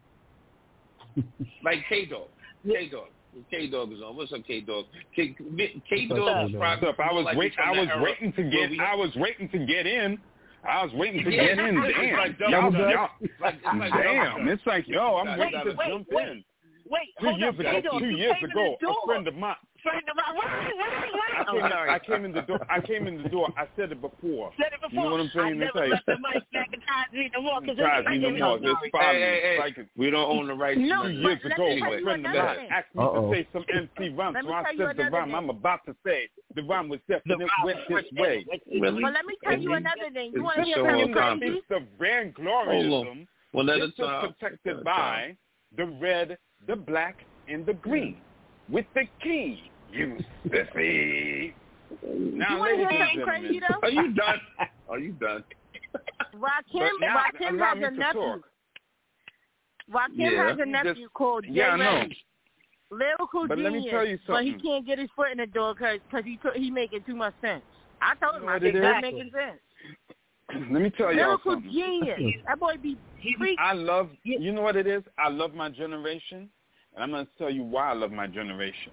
Like K-Dog. K-Dog. K-Dog is on. What's up, K-Dog? K- K-Dog What's was up? probably Up, I was more like wait. from I that was era waiting to where get. we- I was waiting to get in. I was waiting to Yeah. get in. It's Damn, like double y'all, dutch. y'all, Like, it's like damn. double It's like yo, I'm Wait, waiting to wait, jump wait. in. Wait, Two hold years up, ago, K-Dog, two you years came in ago, the a door. friend of mine. Friend of mine. Wait, wait, I wait. came, Oh, sorry. I came in the door. I came in the door. I said it before. Said it before. You know what I'm saying? I It's never like- let the mic magnetize me no more because Tries me no it's more. like, It's sorry. fine. Hey, hey, hey. Like We don't own the rights. No, to two it. but years let ago, me a tell you friend of another mine thing. asked me Uh-oh. to say some M C rhymes, Let so me I tell you said the another rhyme thing. I'm about to say. The rhyme was The definite went this way. Really? But let me tell you Mhm. another thing. It's You want to the hear show something on time. crazy? It's the vaingloriousm. One at a This is time. protected One at a by time. the red, the black, and the green. With the key, you sissy. Now, You wanna hear ladies and something crazy, gentlemen, though? Are you done? Are you done? Rakim, but now Rakim allow has me a to nephew. talk. Rakim Yeah. has a You nephew just- called Jay Yeah, I know. Ray. Lyrical But let me genius, tell you but he something. can't get his foot in the door because he could, he making too much sense. I told You him, know I what said, it that is? making sense. Let me tell y'all Lyrical something. genius. That boy be freak. I love, you know what it is? I love my generation, and I'm going to tell you why I love my generation.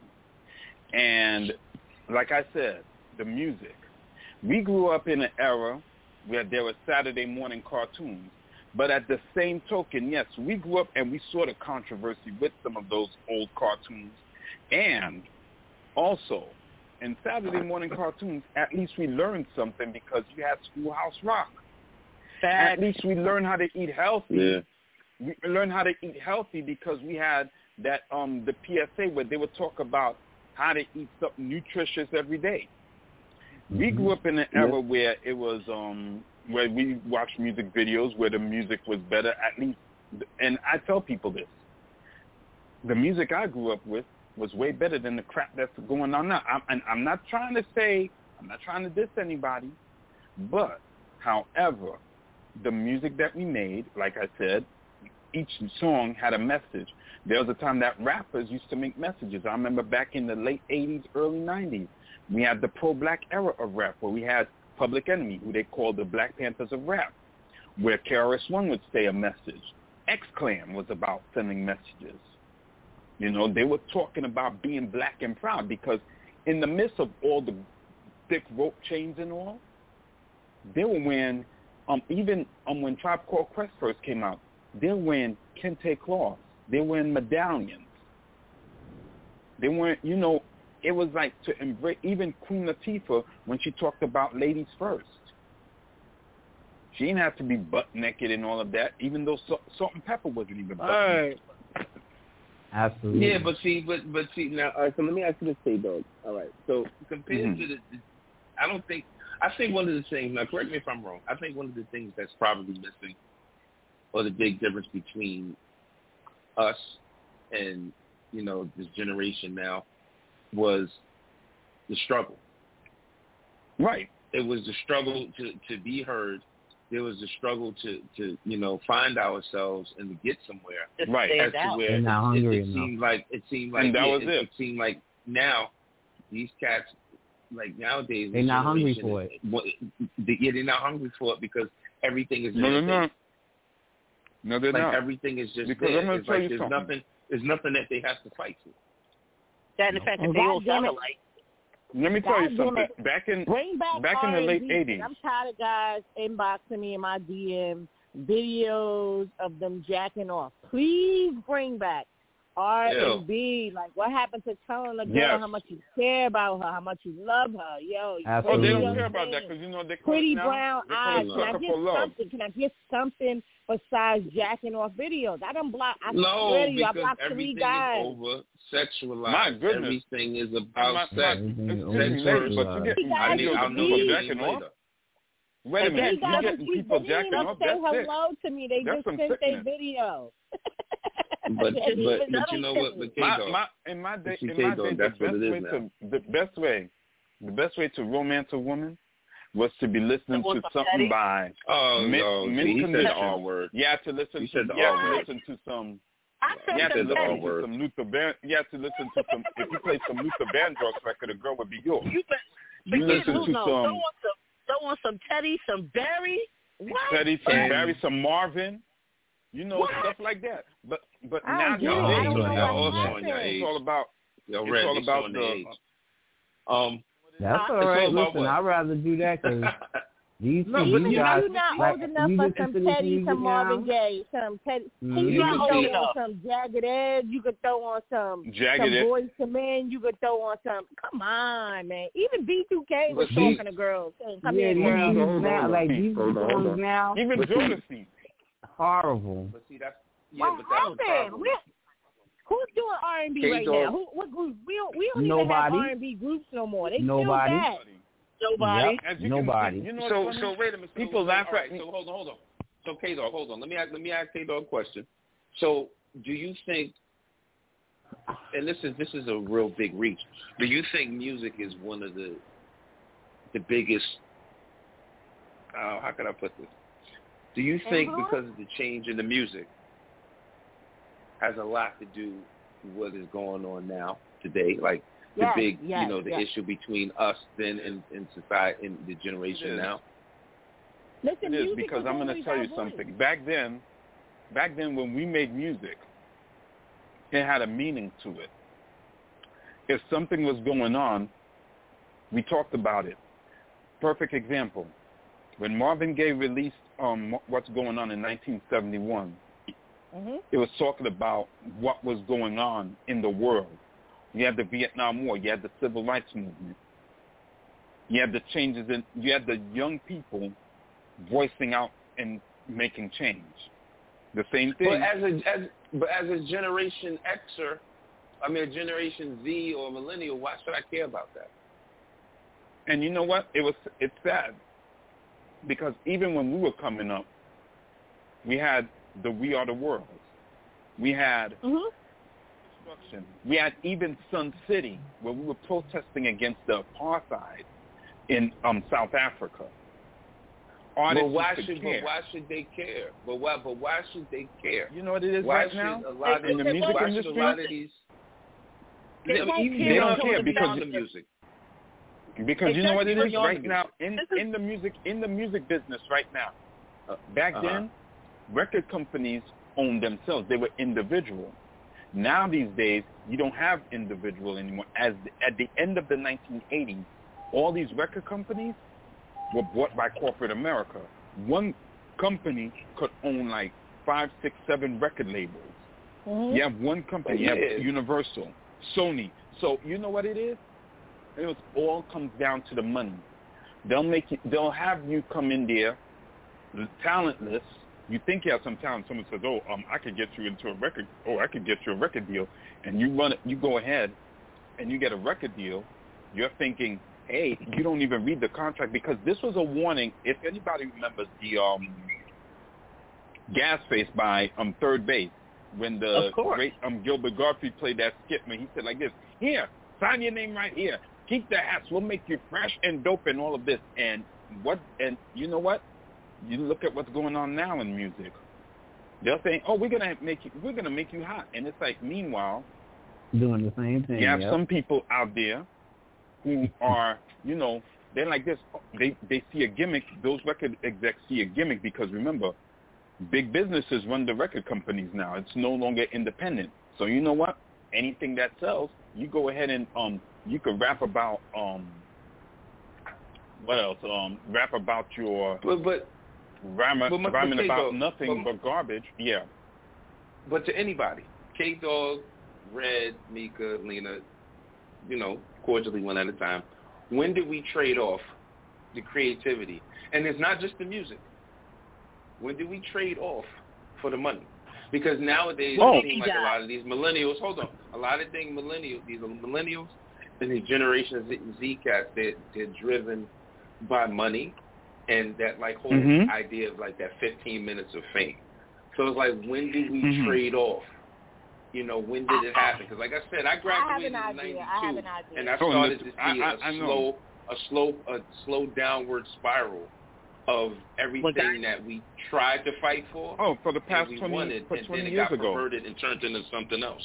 And like I said, the music. We grew up in an era where there were Saturday morning cartoons. But at the same token, yes, we grew up and we saw the controversy with some of those old cartoons. And also, in Saturday morning cartoons, at least we learned something because you had Schoolhouse Rock. At least we learned how to eat healthy. Yeah. We learned how to eat healthy because we had that um the P S A where they would talk about how to eat something nutritious every day. We Mm-hmm. grew up in an era where it was um where we watched music videos where the music was better, at least, and I tell people this. The music I grew up with was way better than the crap that's going on now. I'm, and I'm not trying to say, I'm not trying to diss anybody, but, however, the music that we made, like I said, each song had a message. There was a time that rappers used to make messages. I remember back in the late eighties, early nineties, we had the pro-black era of rap where we had Public Enemy, who they called the Black Panthers of rap, where K R S One would say a message. X-Clan was about sending messages. You know, they were talking about being black and proud because in the midst of all the thick rope chains and all, they were wearing, um, even um, when Tribe Called Quest first came out, they were wearing kente cloths. They were wearing medallions. They weren't, you know, it was like to embrace, even Queen Latifah, when she talked about ladies first. She didn't have to be butt naked and all of that, even though Salt, Salt and Pepper wasn't even butt All naked. right. Absolutely. Yeah, but see, but but see now. All right, so let me ask you this, K-Dog. All right, so compared Mhm. to the, I don't think. I think one of the things. Now, correct me if I'm wrong. I think one of the things that's probably missing, or the big difference between us and you know this generation now, was the struggle. Right. It was the struggle to, to be heard. There was the struggle to, to you know find ourselves and to get somewhere. Just Right. stand As to out. where They're it, not it, hungry it enough. seemed like it seemed like And that yeah, was it, it. it seemed like now these cats like nowadays they're not hungry generation for is- it. what- they- Yeah, they're not hungry for it because everything is No, they're there. not. No, they're Like not. everything is just Because there. I'm gonna It's tell like you there's something. nothing. There's nothing that they have to fight for. That and the fact that And they all goddamn sound it. alike. Let me tell you God damn something. it. Back in Bring back back in the R and B, late 'cause eighties. I'm tired of guys inboxing me in my D M videos of them jacking off. Please bring back R and B. Like, what happened to telling a girl Yes. how much you care about her, how much you love her? Yo, you Oh, Absolutely. they crazy don't young care about thing. that because you know they call Pretty it now, brown they call eyes. it Can I sucker get for love. something? Can I get something besides jacking off videos? I don't block. I No, swear to you, I because blocked three everything guys. is over sexualized. My goodness. Everything is My, about my, sex. Everything is excuse me, sex lady, but first. you get You guys I need, are I'll videos of know people your jacking name off. later. Wait a And minute, These you guys, getting they people didn't jacking even off? say That's sick. hello to me. They That's just some sent their sickness. video. But They but didn't but even you know say what? it. But My, K-Dog, my, in my day, See, in my K-Dog, day, the that's what best it is way now. to the best way, the best way to romance a woman was to be listening Someone to from something Teddy? by oh Mint, no, Mint see, he said the Condition. R word. You had to listen He to said the you had R to word. listen to some I you said had to some the R listen Teddy. word. to some Luther Van you had to listen to some if you played some Luther Vandross record, a girl would be yours. You bet. You Forget listen who to knows. some Don't want some. Don't want some Teddy, some Barry. What? Teddy, some And- Barry, some Marvin, you know, What? stuff like that. But but I now don't get it. Y'all I don't also, know what y'all also happened. on your age. it's all about Y'all it's ready? all It's about on the the age. Um, That's Huh? all right. It's all about Listen, what? I'd rather do that because these, No, these but Even you guys, you not like, old enough you for listen some to this Teddy, music some Marvin now. Gaye, some Teddy. Mhm. Hey, you You're could not throw old on enough. some Jagged Edge. You could throw on some Jagged some Edge. Boys to Men. You could throw on some. Come on, man. Even B two K was But see- talking to girls. Saying, Come Yeah, here, these girl. Hold on, hold on, now, hold on. like these Hold on, hold songs on. now, Even But see- Jodeci. horrible. but see, that's yeah, What but that's the happened? problem. Where- Who's doing R and B right K-Dog. now? Who? What group? We don't. We don't even Nobody. have R and B groups no more. They Nobody. still bad. Nobody. Yep. As you Nobody. Can see, you know So what's so funny? wait a minute. So, People so, laugh all right, at me. So hold on, hold on. So K Dog, hold on. Let me ask, let me ask K Dog a question. So do you think, and this is this is a real big reach, do you think music is one of the the biggest? Uh, how can I put this? Do you think Influence? because of the change in the music has a lot to do with what is going on now today, like the Yes, big, yes, you know, the yes. issue between us then and, and society and the generation It is. now? Listen, It is music because was I'm going to always tell our you voice. something. Back then, back then when we made music, it had a meaning to it. If something was going on, we talked about it. Perfect example. When Marvin Gaye released um, What's Going On in nineteen seventy-one, Mm-hmm. it was talking about what was going on in the world. You had the Vietnam War. You had the Civil Rights Movement. You had the changes in, you had the young people voicing out and making change. The same thing. But as a as but as a Generation Xer, I mean a Generation Z or millennial, why should I care about that? And you know what? It was it's sad because even when we were coming up, we had the We Are the World. We had Mm-hmm. destruction. We had even Sun City, where we were protesting against the apartheid in um, South Africa. Artists But why used to should care. but why should they care? But why but why should they care? You know what it is Why right should now a lot in the of, music why should industry? a lot of these They I mean, don't even care. They don't beyond- care even because beyond the music. Because you know what it Especially is beyond right the now music. in This is- in the music in the music business right now. Uh, back Uh-huh. then, record companies owned themselves; they were individual. Now these days, you don't have individual anymore. As at the end of the nineteen eighties, all these record companies were bought by corporate America. One company could own like five, six, seven record labels. Mm-hmm. You have one company, you Yeah. have Universal, Sony. So you know what it is? It was, all comes down to the money. They'll make you, they'll have you come in there, talentless. You think you have some talent. Someone says, "Oh, um, I could get you into a record. Oh, I could get you a record deal," and you run it. You go ahead, and you get a record deal. You're thinking, "Hey, you don't even read the contract," because this was a warning. If anybody remembers the um, Gas Face by um Third Base, when the Of course. great um Gilbert Gottfried played that skit, man, he said like this: "Here, sign your name right here. Keep the hats. We'll make you fresh and dope and all of this." And what? And you know what? You look at what's going on now in music. They're saying, "Oh, we're gonna make you. We're gonna make you hot." And it's like, meanwhile, Doing the same thing. you have yep. some people out there who are, you know, they're like this. They they see a gimmick. Those record execs see a gimmick because, remember, big businesses run the record companies now. It's no longer independent. So you know what? Anything that sells, you go ahead and um you can rap about um what else? Um rap about your but but rhyming, but my, rhyming but about K-Dog, nothing but, but garbage. Yeah. But to anybody, K-Dog, Red, Mika, Lena, you know, cordially one at a time. When did we trade off the creativity? And it's not just the music. When did we trade off for the money? Because nowadays oh. it seems like a lot of these millennials, hold on, a lot of things millennials, these millennials and these Generation Z, Z cats, they're, they're driven by money and that like whole mm-hmm. idea of like that fifteen minutes of fame. So it's like, when did we mm-hmm. trade off? You know, when did it happen? Because like I said, I graduated I in ninety-two, I and I started to see I, I, a I slow, a slow, a slow downward spiral of everything that we tried to fight for. Oh, for the past we twenty, wanted, for and twenty then it years got ago. perverted and turned into something else.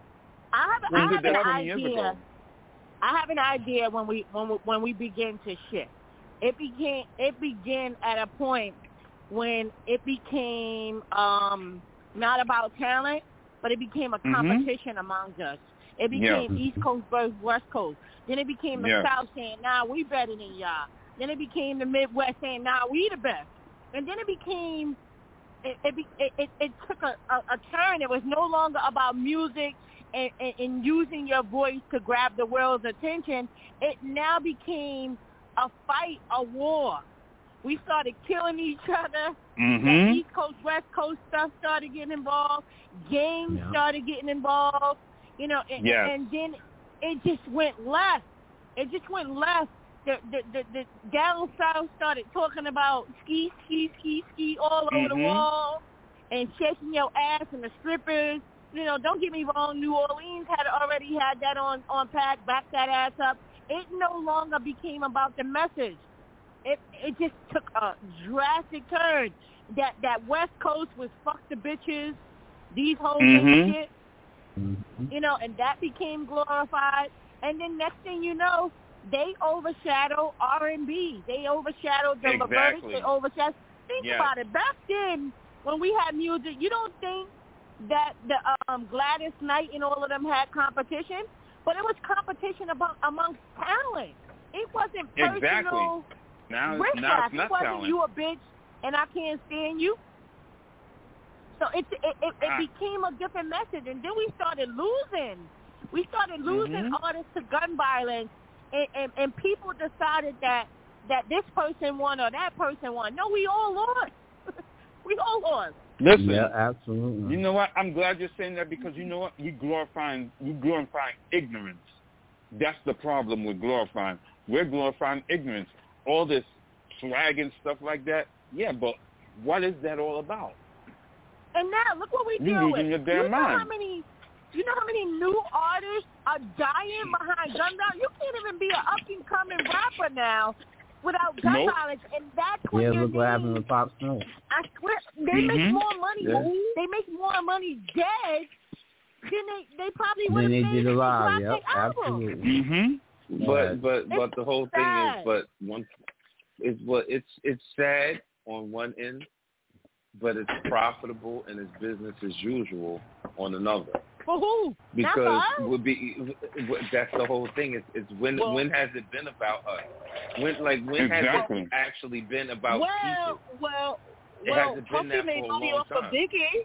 I have, when I did have that an twenty years idea. ago? I have an idea when we when we, when we begin to shift. It began. It began at a point when it became um, not about talent, but it became a competition mm-hmm. among us. It became yeah. East Coast versus West Coast. Then it became the yeah. South saying, "Nah, we better than y'all." Then it became the Midwest saying, "Nah, we the best." And then it became, it it it, it, it took a, a, a turn. It was no longer about music and, and, and using your voice to grab the world's attention. It now became a fight, a war. We started killing each other. Mm-hmm. The East Coast, West Coast stuff started getting involved. Gangs yeah. started getting involved. You know, and, yes. and then it just went left. It just went left. The, the, the, the down south started talking about ski, ski, ski, ski all over mm-hmm. the wall and shaking your ass and the strippers. You know, don't get me wrong, New Orleans had already had that on, on pack, back that ass up. It no longer became about the message. It it just took a drastic turn. That that West Coast was fuck the bitches, these hoes mm-hmm. ain't shit. Mm-hmm. You know, and that became glorified. And then next thing you know, they overshadow R and B. They overshadowed the exactly. They overshadowed. Think yes. about it. Back then, when we had music, you don't think that the um, Gladys Knight and all of them had competition, but it was competition about amongst talent. It wasn't personal. Exactly. Now, now it's not it wasn't talent. You a bitch and I can't stand you. So it it, it, it ah. became a different message, and then we started losing. We started losing mm-hmm. artists to gun violence, and, and, and people decided that, that this person won or that person won. No, we all lost. we all lost. Listen, yeah, absolutely. You know what? I'm glad you're saying that because you know what? We glorifying we glorifying ignorance. That's the problem with glorifying. We're glorifying ignorance. All this swag and stuff like that. Yeah, but what is that all about? And now look what we You're deal losing with. your damn you know mind. How many, you know how many new artists are dying behind gun violence? You can't even be an up and coming rapper now without gun nope. violence, and that's when yeah, your look name, what happened with Pop Smoke. I swear, they mm-hmm. make more money. Yeah. They make more money dead than they they probably would Then have they made did if alive. they Yep, dropped their album. absolutely. Mm-hmm. But but but it's the whole sad. thing is, but one, it's what it's it's sad on one end, but it's profitable and it's business as usual on another. For who? Because would be that's the whole thing. It's, it's when well, when has it been about us? When like when exactly. has it actually been about well, people? Well, it well, hasn't Puffy been that made for a money long off time. of Biggie.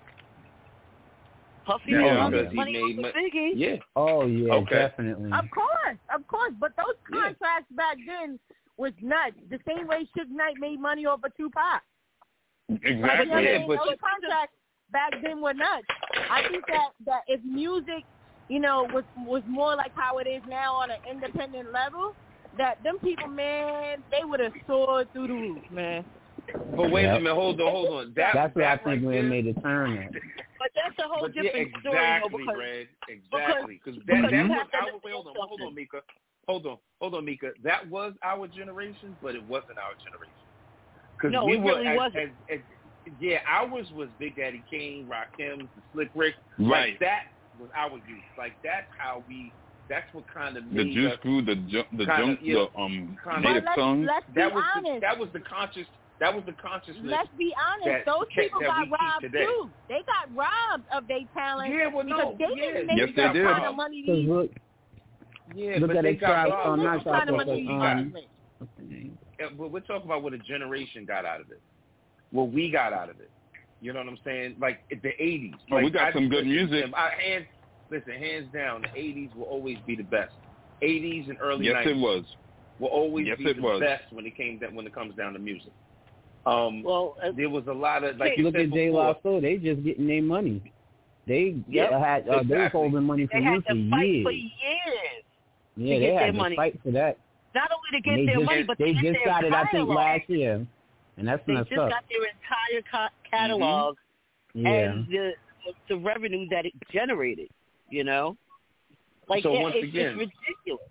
Puffy Yeah, made because money, he money made off of mo- Biggie. Yeah. Oh yeah, okay. definitely. Of course, of course. But those Yeah. contracts back then was nuts. The same way Suge Knight made money off of Tupac. Exactly. Like, you know, Yeah, but those contracts back then were nuts. I think that, that if music, you know, was was more like how it is now on an independent level, that them people, man, they would have soared through the roof, man. But wait yep. a minute, hold on, hold on. That, that's what that I think right when it there, made a turn at. But that's a whole but different yeah, story, exactly, though, because, Red. Exactly. Because that, because that you was have to our, wait, hold on, hold on, Mika. Hold on, hold on, Mika. That was our generation, but it wasn't our generation. Because no, we it were, really as, wasn't. as, as, yeah, ours was Big Daddy Kane, Rakim, the Slick Rick. Right. Like, that was our youth. Like, that's how we That's what kind of the made Juice us, Crew, the ju- the kinda, junk, yeah, the um kinda, native let's, tongues. let's be that was honest. the, that was the conscious that was the consciousness. Let's be honest. that Those kept- people that got we keep robbed today. too. They got robbed of their talent Yeah, well, because no, they yeah, didn't make Yes, they that did. kind of money. Because These look, Yeah, look but at they a got tribe robbed. on what not kind of off money of these um. guys make. What's the name? Yeah, but we're talking about what a generation got out of it. What we got out of it. You know what I'm saying? Like the eighties. Oh, like, we got I some good listen, music. I, hands, listen, hands down, the eighties will always be the best. eighties and early Yes, nineties it was. will always Yes, be it the was. best when it came down, when it comes down to music. Um, Well, uh, there was a lot of like you Look said at J before. Law, they just getting their money. They Yep, uh, had uh, they was exactly. holding money they from had you for to fight years. for years Yeah, to they get had their to money. fight for that. Not only to And get they their just money, but they to get just their got it, I catalog. think, last year, and that's They messed just up. got their entire ca- catalog Yeah. and the the revenue that it generated. You know, like So it, once it's, again- it's ridiculous.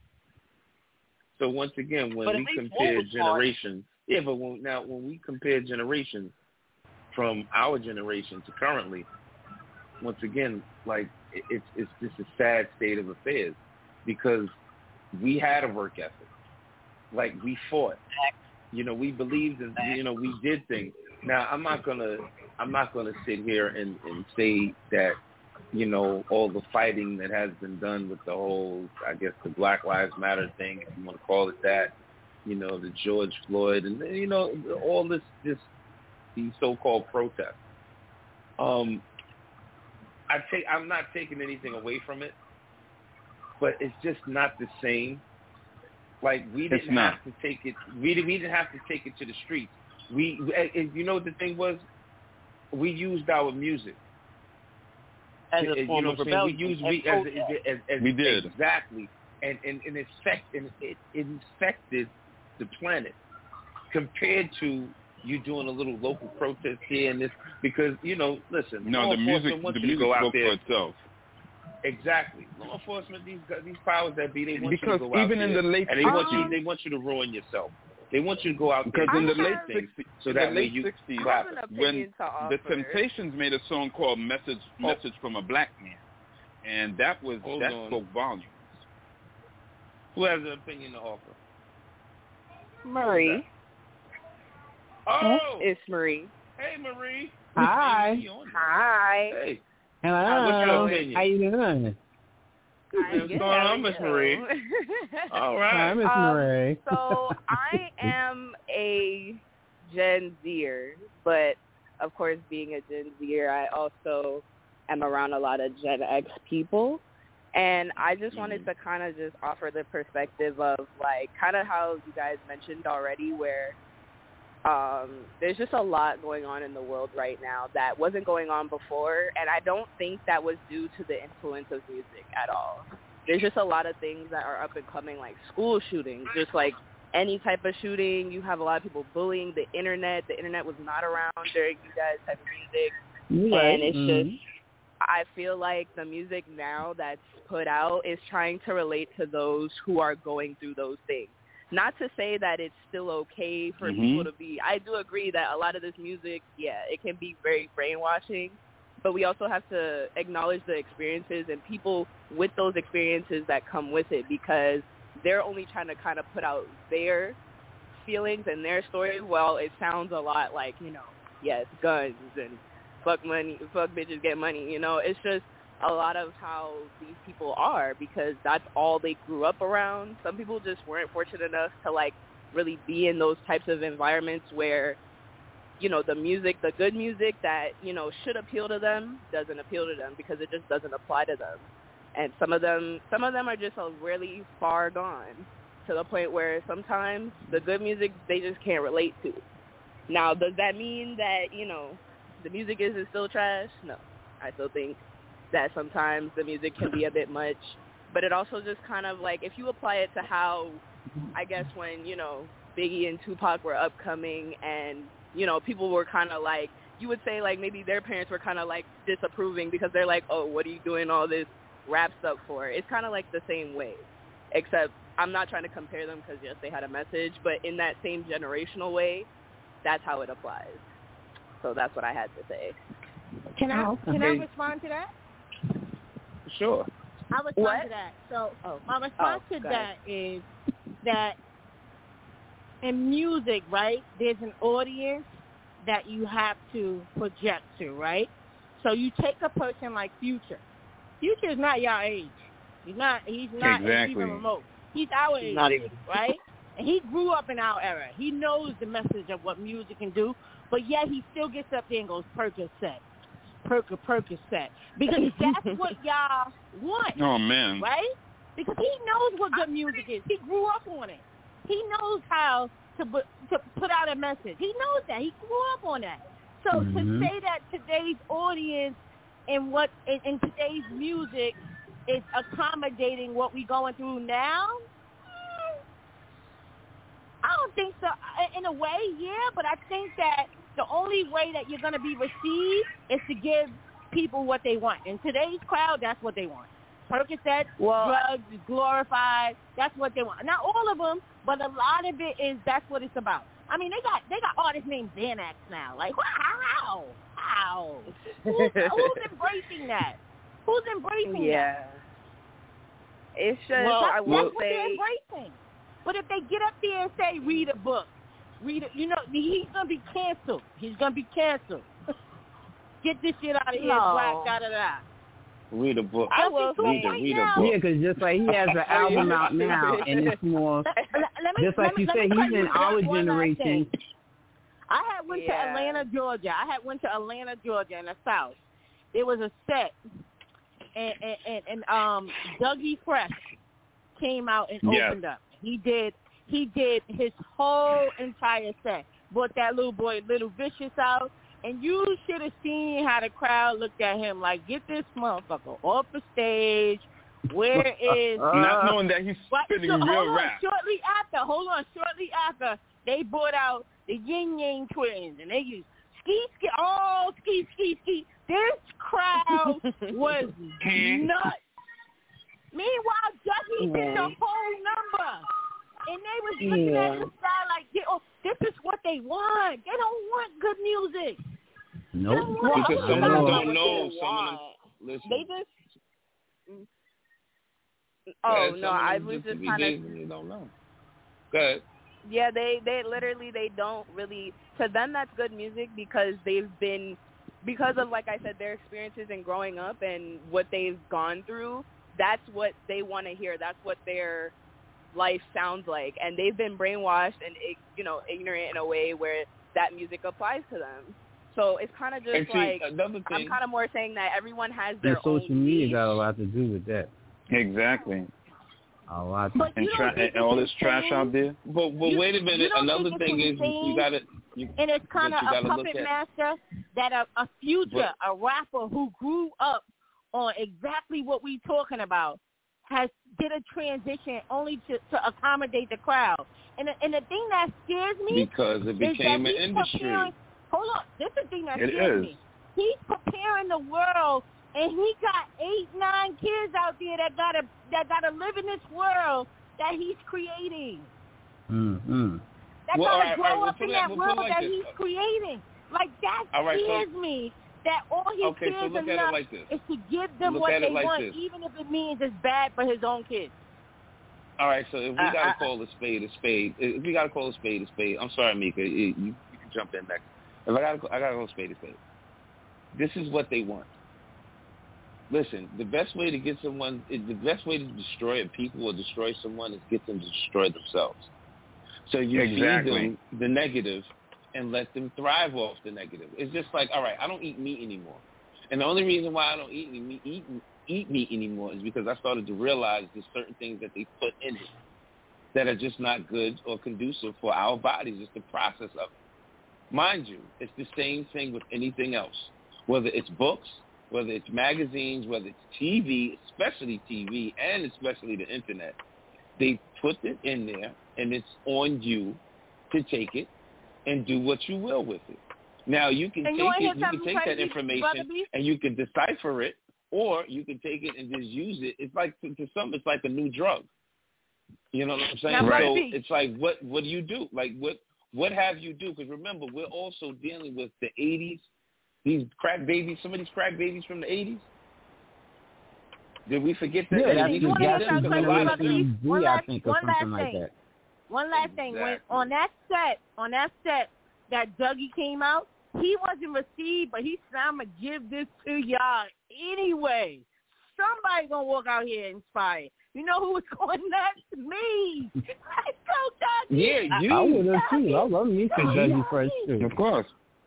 So once again, when But at we least one compare was smart. generations, yeah, but when, now when we compare generations from our generation to currently, once again, like it, it's it's just a sad state of affairs because we had a work ethic, like we fought, you know, we believed in, you know, we did things. Now I'm not gonna I'm not gonna sit here and, and say that, you know, all the fighting that has been done with the whole, I guess, the Black Lives Matter thing, if you want to call it that, you know, the George Floyd, and, you know, all this, this these so-called protests. Um, I take, I'm not taking anything away from it, but it's just not the same. Like, we It's didn't not. have to take it, we, we didn't have to take it to the streets. We, and you know what the thing was? We used our music. As a you form know of what I'm saying? rebellion. We use and we as, protest. as, as, as We did. exactly, and and and it affect, and it, it infected the planet compared to you doing a little local protest here and this, because you know, listen, No, law the music, enforcement wants the you to music go out spoke there. for itself. Exactly, law enforcement, these guys- these powers that be, they want Because you to go out even there, in the late and they want you Um, they want you to ruin yourself. They want you to go out there Because in and the do late things sixties, so in that the way late you sixties, I clap have an it. opinion when to offer. the Temptations made a song called "Message Oh. Message from a Black Man," and that was Hold that on. spoke volumes. Who has an opinion to offer? Marie. Oh, It's Marie. hey Marie. Hi. Hey, on there. Hi. Hey. Hello. What's your opinion? How you doing? I'm What's good. going How on, are Miss you? Marie? All right. Hi, Miss Um, Marie. So I am a Gen Zer, but of course, being a Gen Zer, I also am around a lot of Gen X people. And I just wanted to kind of just offer the perspective of, like, kind of how you guys mentioned already, where um, there's just a lot going on in the world right now that wasn't going on before. And I don't think that was due to the influence of music at all. There's just a lot of things that are up and coming, like school shootings, just like any type of shooting. You have a lot of people bullying the internet. The internet was not around during you guys' type of music. You right. And it's Mhm. just, I feel like the music now that's put out is trying to relate to those who are going through those things. Not to say that it's still okay for Mhm. people to be, I do agree that a lot of this music, yeah, it can be very brainwashing, but we also have to acknowledge the experiences and people with those experiences that come with it, because they're only trying to kind of put out their feelings and their story. Well, it sounds a lot like, you know, yes, guns and fuck money, fuck bitches get money, you know. It's just a lot of how these people are, because that's all they grew up around. Some people just weren't fortunate enough to, like, really be in those types of environments where, you know, the music, the good music that, you know, should appeal to them doesn't appeal to them because it just doesn't apply to them. And some of them, some of them are just really far gone to the point where sometimes the good music they just can't relate to. Now, does that mean that, you know, the music is still trash? No. I still think that sometimes the music can be a bit much. But it also just kind of, like, if you apply it to how, I guess, when, you know, Biggie and Tupac were upcoming and, you know, people were kind of like, you would say, like, maybe their parents were kind of, like, disapproving because they're like, oh, what are you doing all this rap stuff for? It's kind of like the same way, except I'm not trying to compare them because, yes, they had a message, but in that same generational way, that's how it applies. So that's what I had to say. Can I Oh, can I okay. respond to that? Sure. I respond What? to that. So Oh. my response Oh, to go that is that in music, right, there's an audience that you have to project to, right? So you take a person like Future. Future is not your age. He's not. He's not Exactly. even remote. He's our age, Not even. right? And he grew up in our era. He knows the message of what music can do, but yet he still gets up there and goes Percocet, Perca Percocet, because that's what y'all want, Oh man. right? Because he knows what good music is. He grew up on it. He knows how to bu- to put out a message. He knows that. He grew up on that. So Mhm. to say that today's audience and what in, in today's music is accommodating what we going through now, mm, I don't think so. In a way, yeah, but I think that the only way that you're going to be received is to give people what they want. In today's crowd, that's what they want. Percocet, Well, drugs, glorified. That's what they want. Not all of them, but a lot of it is that's what it's about. I mean, they got they got artists named Xanax now. Like, how? How? Who's, who's embracing that? Who's embracing yeah. that? It's just, Well, I that's will what they're say, embracing. But if they get up there and say, read a book, read it, you know, he's going to be canceled. He's going to be canceled. Get this shit out of here, No. black, da-da-da. Read a book. I will To a Read a, point read now. a book. Yeah, because just like he has an album out now, and it's more Let, let me, just like let me, you let said. me tell He's you in one- our one last generation. thing. I had went Yeah. to Atlanta, Georgia. I had went to Atlanta, Georgia, in the South. There was a set, and and, and, and um, Dougie Fresh came out and Yes. opened up. He did he did his whole entire set. Brought that little boy, Little Vicious, out, and you should have seen how the crowd looked at him like, get this motherfucker off the stage. Where is Not knowing that he's What? spitting So, real hold on, rap. shortly after, hold on, shortly after, they brought out the Yin Yang Twins, and they used ski, ski, oh, ski, ski, ski. This crowd was nuts. Meanwhile, Dougie did the whole number, and they was looking Yeah. at the sky like, yeah, oh, this is what they want. They don't want good music. Nope. Well, Because I'm some of not them about don't what know. they Some of them, want. listen. They just. yeah, Oh some no, of them I was just they, kind they, of. they don't know. Go ahead. Yeah, they they literally they don't really, to them that's good music because they've been, because of, like I said, their experiences in growing up and what they've gone through. That's what they want to hear. That's what their life sounds like, and they've been brainwashed and you know ignorant in a way where that music applies to them. So it's kind of just And see, like another thing. I'm kind of more saying that everyone has And their own social media niche. got a lot to do with that. Exactly. A lot. But And, you tra- don't think and all it's this trash insane? out there. But but You- wait a you minute. don't Another think thing it's is you insane? got to. You, And it's kind of but you a gotta look puppet at- master that a, a future, But- a rapper who grew up on exactly what we talking about, has did a transition only to, to accommodate the crowd. And the, and the thing that scares me because it is that became an he's industry. preparing. Hold on, this is the thing that It scares is. me. He's preparing the world, and he got eight, nine kids out there that gotta that gotta live in this world that he's creating. Mm-hmm. That Well, all gotta right, grow all right, we'll up put in it- that we'll put it world like that this. he's creating. Like that All right, so- scares me. That all he Okay, so cares look at it enough like this. is to give them Look what at it they like want, this. even if it means it's bad for his own kids. All right, so if we Uh, got to uh, call a spade a spade, if we got to call a spade a spade, I'm sorry, Mika, you, you, you can jump in next. If I got to, I got to call a spade a spade. This is what they want. Listen, the best way to get someone, the best way to destroy a people or destroy someone is get them to destroy themselves. So you Exactly. feed them the negative and let them thrive off the negative. It's just like, all right, I don't eat meat anymore. And the only reason why I don't eat meat, eat, eat meat anymore is because I started to realize there's certain things that they put in it that are just not good or conducive for our bodies. It's the process of it. Mind you, it's the same thing with anything else, whether it's books, whether it's magazines, whether it's T V, especially T V and especially the Internet. They put it in there, and it's on you to take it and do what you will with it. Now, you can And you take wanna hear it, you can something take that crazy, information, Brother B? and you can decipher it, or you can take it and just use it. It's like, to, to some, it's like a new drug. You know what I'm saying? Now, Right. So Brother B, it's like, what what do you do? Like, what what have you do? Because remember, we're also dealing with the eighties, these crack babies, some of these crack babies from the eighties. Did we forget that? Yeah, that's you want to that's hear something the crazy about Generation Keith? Z, One I last, think, or one something last like thing. that. One last thing. When Exactly. on that set, on that set that Dougie came out, he wasn't received, but he said, "I'm gonna give this to y'all anyway." Somebody gonna walk out here inspired. You know who was going nuts? Me. Let's go, Dougie. Yeah, you. I would have too. I love me some Dougie Fresh too. Of course.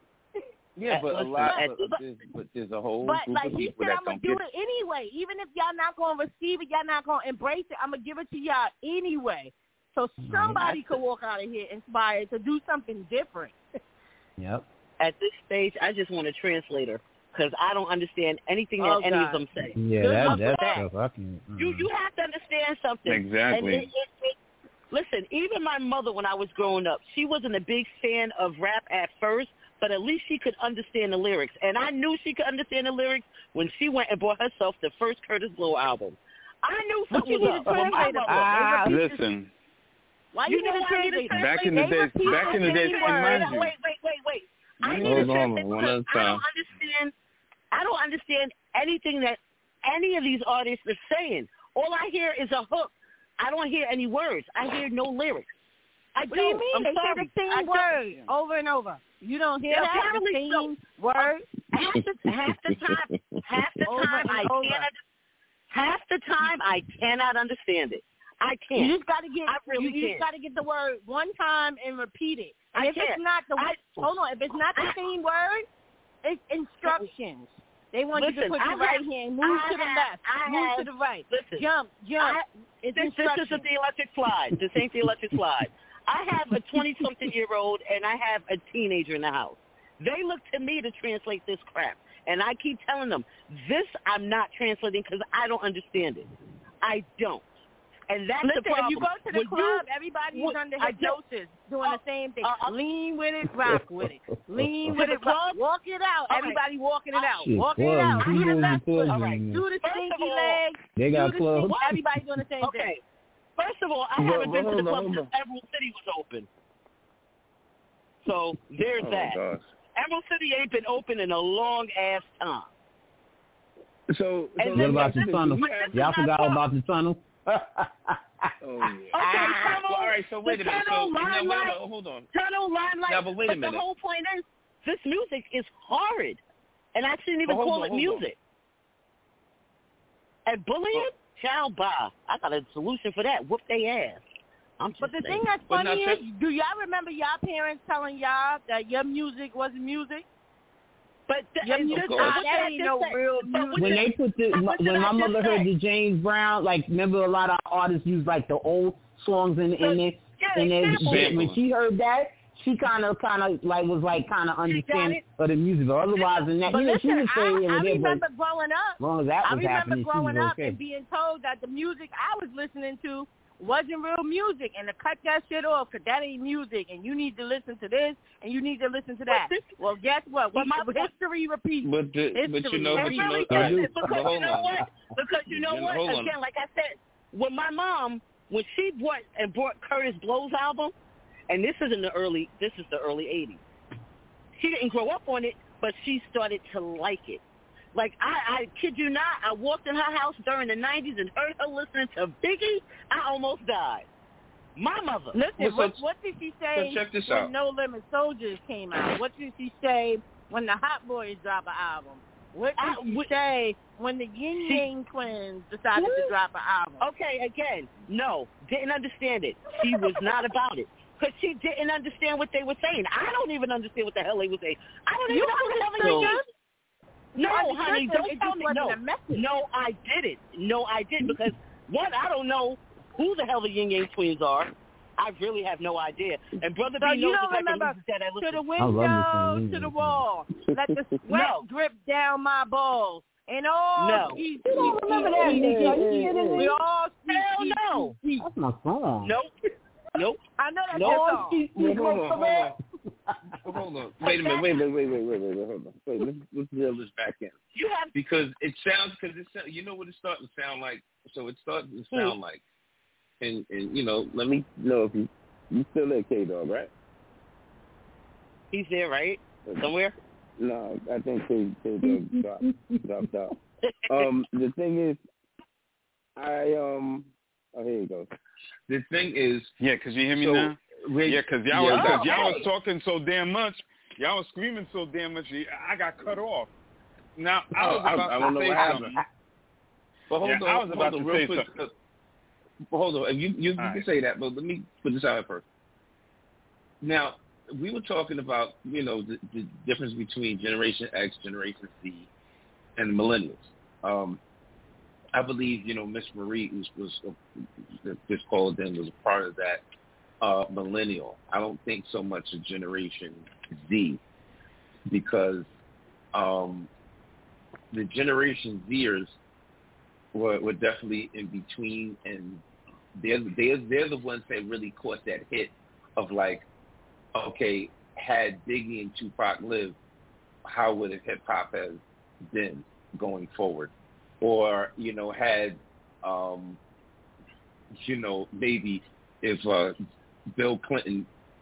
Yeah, but a Listen, lot. at- But there's, but there's a whole But group like of he people said, that I'm gonna don't do get it anyway. Even if y'all not gonna receive it, y'all not gonna embrace it. I'm gonna give it to y'all anyway. So somebody could walk out of here inspired to do something different. Yep. At this stage, I just want a translator because I don't understand anything that Oh, any God. of them say. Yeah, Good that luck that with that. stuff I can. Mm. You you have to understand something. Exactly. And it, it, it, listen, even my mother when I was growing up, she wasn't a big fan of rap at first, but at least she could understand the lyrics. And I knew she could understand the lyrics when she went and bought herself the first Curtis Blow album. I knew What something you was need up. a When my translator mother- for? Ah, They repeat the- Listen, Why You you know need a why I need a translator? back in They the days, repeat back in the the days, same and word. mind Wait, you, wait, wait, wait, wait. I Hold need a on, translator one because at a I don't time. understand. I don't understand anything that any of these artists are saying. All I hear is a hook. I don't hear any words. I hear no lyrics. I What do you don't. mean? I'm They sorry. say the I same don't. word over and over. You don't hear Yeah, that? The apparently same so. word Half the, half the time, half the over time and I over. can't. Half the time I cannot understand it. I can't. You just got to get. I really you, you can't. just got to get the word one time and repeat it. And I if it's can't. not the I- hold on, if it's not the I- same word, it's instructions. They want you to Listen, put I your right have- hand, move I to the have- left, I move have- to the right, listen, jump, jump. I- it's This, this instructions. isn't the electric slide. This ain't the electric slide. I have a twenty-something-year-old and I have a teenager in the house. They look to me to translate this crap. And I keep telling them, this I'm not translating because I don't understand it. I don't. And that's Listen, the problem. if you go to the When club, you, everybody is when- under I don't- hypnosis, doing uh, the same thing. uh, uh, Lean with it, rock with it. Lean To with the it, rock. club? Walk it out. All right. Everybody walking it out. Shit, Walking it clubs. out. Who Do the goes to left clubs foot. All right. anymore? Do the First of stinky all, leg. They got do the clubs. stink- Everybody doing the same thing. Okay. First of all, I Well, haven't been well, to the hold club on, since Emerald City was open. So there's Oh that. gosh. Emerald City ain't been open in a long ass time. So, so And What then- about the listen, tunnel? we have- Y'all forgot about the tunnel? Oh yeah. Okay, Ah, tunnel. well, all right. So wait the a minute. So tunnel, no, wait, limelight, no, hold on. tunnel, limelight. Now, but wait a but minute. the whole point is, this music is horrid, and I shouldn't even But hold call on, it hold music. And bullying, child, bye. I got a solution for that. Whoop they ass. I'm just But the saying. thing that's But funny now, is, do y'all remember y'all parents telling y'all that your music wasn't music? But the, Your and music, this- course. ah, what that did I ain't just no say? real But what music. When did- they put the, what did when I my just mother heard say? the James Brown, like remember a lot of artists use like the old songs in in there, Yeah, in there. example. When she heard that, she kind of kind of like was like kind of understanding it. of the music. But otherwise than that, But you know, she listen, was saying I, it I was there, but remember growing up. as long as that I was remember happening, she growing was up okay. and being told that the music I was listening to wasn't real music, and to cut that shit off because that ain't music, and you need to listen to this, and you need to listen to that. this- Well, guess what? We, But my- history repeats. But the, but you know, It but you know, really all right, doesn't, but because hold you know on. what? Because you know You- what? hold on. Again, like I said, when my mom, when she bought and bought Curtis Blow's album, and this is in the early, this is the early eighties. She didn't grow up on it, but she started to like it. Like, I, I kid you not, I walked in her house during the nineties and heard her listening to Biggie. I almost died. My mother. Listen, Well, so- what, what did she say so check this when out. No Limit Soldiers came out? What did she say when the Hot Boys dropped an album? What did I- she what- say when the Yin She- Yang Twins decided to Who? drop an album? Okay, again, no, didn't understand it. She was not about it. Because she didn't understand what they were saying. I don't even understand what the hell they were saying. I don't even You know what the hell they understood were them? saying. No, understood honey, them, don't it tell just me. wasn't No, a message. no, I didn't. No, I didn't because, one, I don't know who the hell the Yin Yang Twins are. I really have no idea. And Brother So B you knows don't if I can remember lose that I To listen. the I love me window, some to the Yin wall. Let the sweat No. drip down my balls. And all No. these You don't remember that, Nick? Are you kidding me? We all Hell no. That's my song. Nope. Nope. I know that's No. your Oh, song. she, she Wait, hold on, broke hold the on. man. Hold on. Wait a minute. Wait a minute. Wait, wait, wait, wait, wait. Hold on. Wait, let's let's reel this back in You have because it sounds because it sound, you know what it's starting to sound like. So it's starting to sound like, and and you know, let me know if you you still there, K Dog, right? he's there, right? Somewhere? No, I think K K Dog dropped dropped out. Um, the thing is, I um. Oh, here you go. The thing is, yeah, because you hear me so, now. When, yeah, because y'all, yeah, was, oh, cause y'all hey. was talking so damn much. Y'all was screaming so damn much. I got cut off. Now I was oh, about I, I don't to know say what something. happened. But hold yeah, on, I was about hold to on, real say quick. something. Uh, hold on, you you, you can right. say that, but let me put this out first. Now we were talking about you know the, the difference between Generation X, Generation Z, and the Millennials. Um, I believe you know Miss Marie, who was uh, this called then, was a part of that uh, millennial. I don't think so much of Generation Z because um, the Generation Zers were, were definitely in between, and they're they're they're the ones that really caught that hit of like, okay, had Biggie and Tupac lived, how would hip hop have been going forward? Or, you know, had, um, you know, maybe if uh, Bill Clinton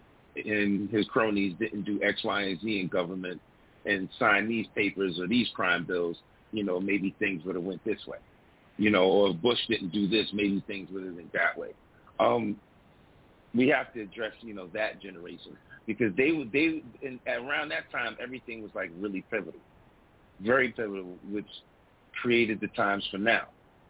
and his cronies didn't do X, Y, and Z in government and sign these papers or these crime bills, you know, maybe things would have went this way. You know, or if Bush didn't do this, maybe things would have went that way. Um, we have to address, you know, that generation because they would, they, in, around that time, everything was like really pivotal, very pivotal, which created the times for now.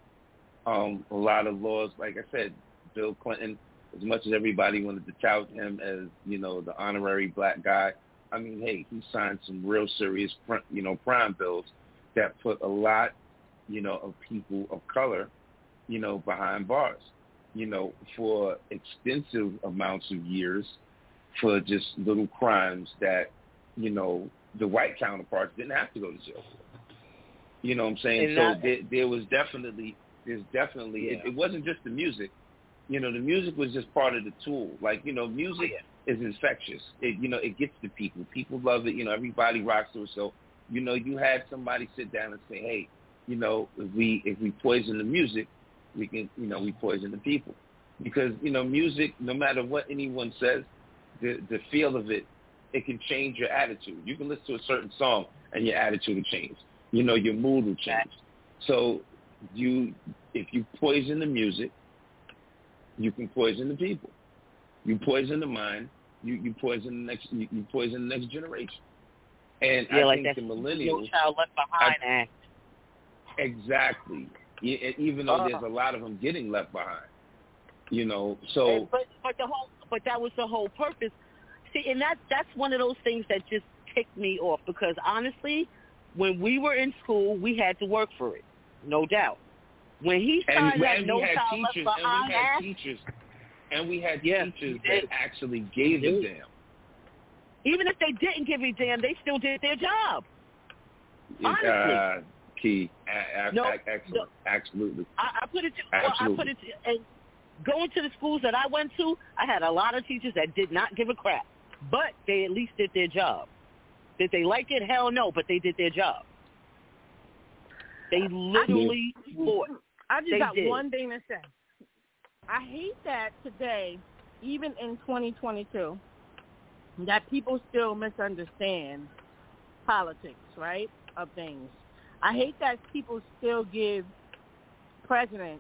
Um, a lot of laws, like I said, Bill Clinton, as much as everybody wanted to tout him as, you know, the honorary black guy, I mean, hey, he signed some real serious, you know, crime bills that put a lot, you know, of people of color, you know, behind bars, you know, for extensive amounts of years for just little crimes that, you know, the white counterparts didn't have to go to jail for. You know what I'm saying? And so that, there, there was definitely, there's definitely, yeah. it, it wasn't just the music. You know, the music was just part of the tool. Like, you know, music oh, yeah. is infectious. It, you know, it gets to people. People love it. You know, everybody rocks to it. So, you know, you had somebody sit down and say, hey, you know, if we if we poison the music, we can, you know, we poison the people. Because, you know, music, no matter what anyone says, the the feel of it, it can change your attitude. You can listen to a certain song and your attitude will change. You know, your mood will change. So you, if you poison the music, you can poison the people. You poison the mind. You, you poison the next. You, you poison the next generation. And yeah, I like think that the millennials. No Child Left Behind I, act. Exactly. Even though uh, there's a lot of them getting left behind. You know. So. And, but but the whole but that was the whole purpose. See, and that that's one of those things that just ticked me off because honestly, when we were in school, we had to work for it, no doubt. When he signed that No Child Left Behind Act, teachers, and we had yeah, teachers that actually gave a damn. Even if they didn't give a damn, they still did their job. Honestly, uh, key, a- a- no, a- excellent, no. absolutely. I, I put it. To, absolutely. Well, I put it. To, and going to the schools that I went to, I had a lot of teachers that did not give a crap, but they at least did their job. Did they like it? Hell no, but they did their job. They literally fought. I just they got did. one thing to say. I hate that today, even in twenty twenty-two, that people still misunderstand politics, right, of things. I hate that people still give presidents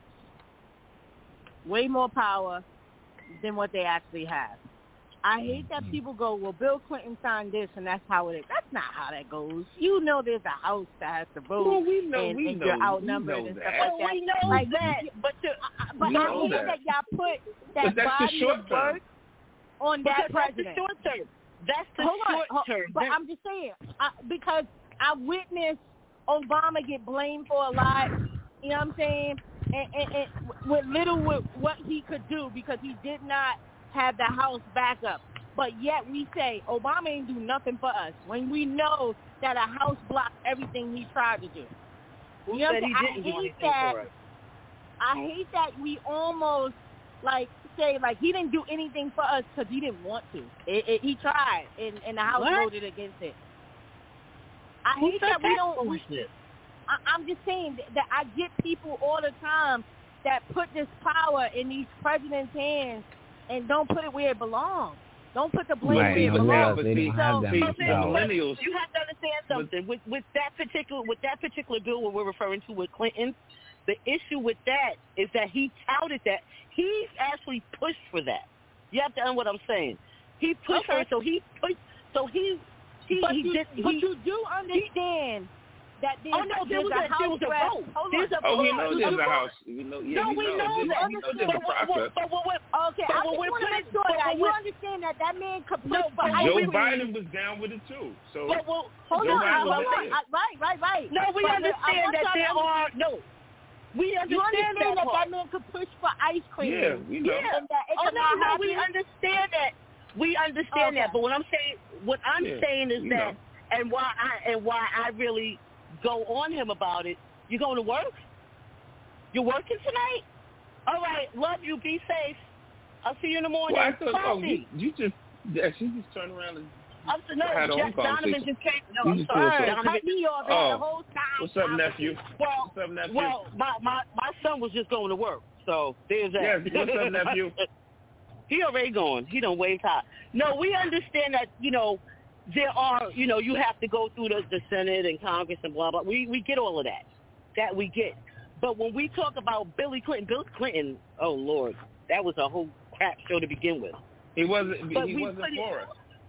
way more power than what they actually have. I hate that people go, well, Bill Clinton signed this, and that's how it is. That's not how that goes. You know there's a house that has to vote, well, we know, and, we and know, you're outnumbered we know and that. stuff like that. We know like, that. But, to, but we I know hate that. that y'all put that but that's body the short of term. work on that because president. That's the short term. That's the hold short on, hold, term. But I'm just saying, I, because I witnessed Obama get blamed for a lot, you know what I'm saying, and, and, and with little with what he could do because he did not have the House backup. But yet we say Obama ain't do nothing for us when we know that a House blocked everything he tried to do. Who you know said he I didn't do hate anything that, for us? I hate that we almost like say like he didn't do anything for us because he didn't want to. It, it, he tried, and, and the House What? voted against it. I Who hate said that we that don't. We, foolishness? I, I'm just saying that, that I get people all the time that put this power in these presidents' hands and don't put it where it belongs. Don't put the blame Right, where it no belongs. doubt, they don't So, have that see, much the power. millennials. You have to understand something. With with that particular with that particular bill, what we're referring to with Clinton, The issue with that is that he touted that. He actually pushed for that. You have to understand what I'm saying. He pushed Okay. for it, so he pushed. So he he, but he you, did. But he, you do understand that there's, oh no, there there's was a a, house there was a rep. vote. Hold There's on. a Oh, we vote. know There's there's a a vote. house. We know, yeah, No, we, we know, know we, that. we know there's But a what- process. But what we're Okay, But I when just we're want to make putting- sure but that when you we're- understand that that man could push No, for but ice Joe cream. Biden was down with it too. So But well, Hold Joe on, Biden hold was on. there. I, right, right, right. no, we But I understand want that y'all to there understand- are no. We You understand, understand that, that that part. man could push for ice cream. Yeah, we know. Yeah. And that it Oh could no, not no, happen. we understand that. We understand Okay. that. But what I'm saying, what I'm Yeah, saying is we that, know. and why I and why I really go on him about it. You going to work? You're working tonight? All right. Love you. Be safe. I'll see you in the morning. Well, I thought, Call oh, me. you, you just, yeah, she just turned around and I'm so, no, had her own Jack Donovan conversation. just came. No, You I'm just sorry. pulled Donovan, Cut me off Oh. the whole time. What's up, nephew? well, What's up, nephew? well, my, my my son was just going to work, so there's that. Yes, what's up, nephew? He already gone. He done waved high. No, we understand that, you know, there are, you know, you have to go through the, the Senate and Congress and blah, blah. We we get all of that. That we get. But when we talk about Billy Clinton, Bill Clinton, oh, Lord, that was a whole crap show to begin with. He wasn't. But he we wasn't put it- for us.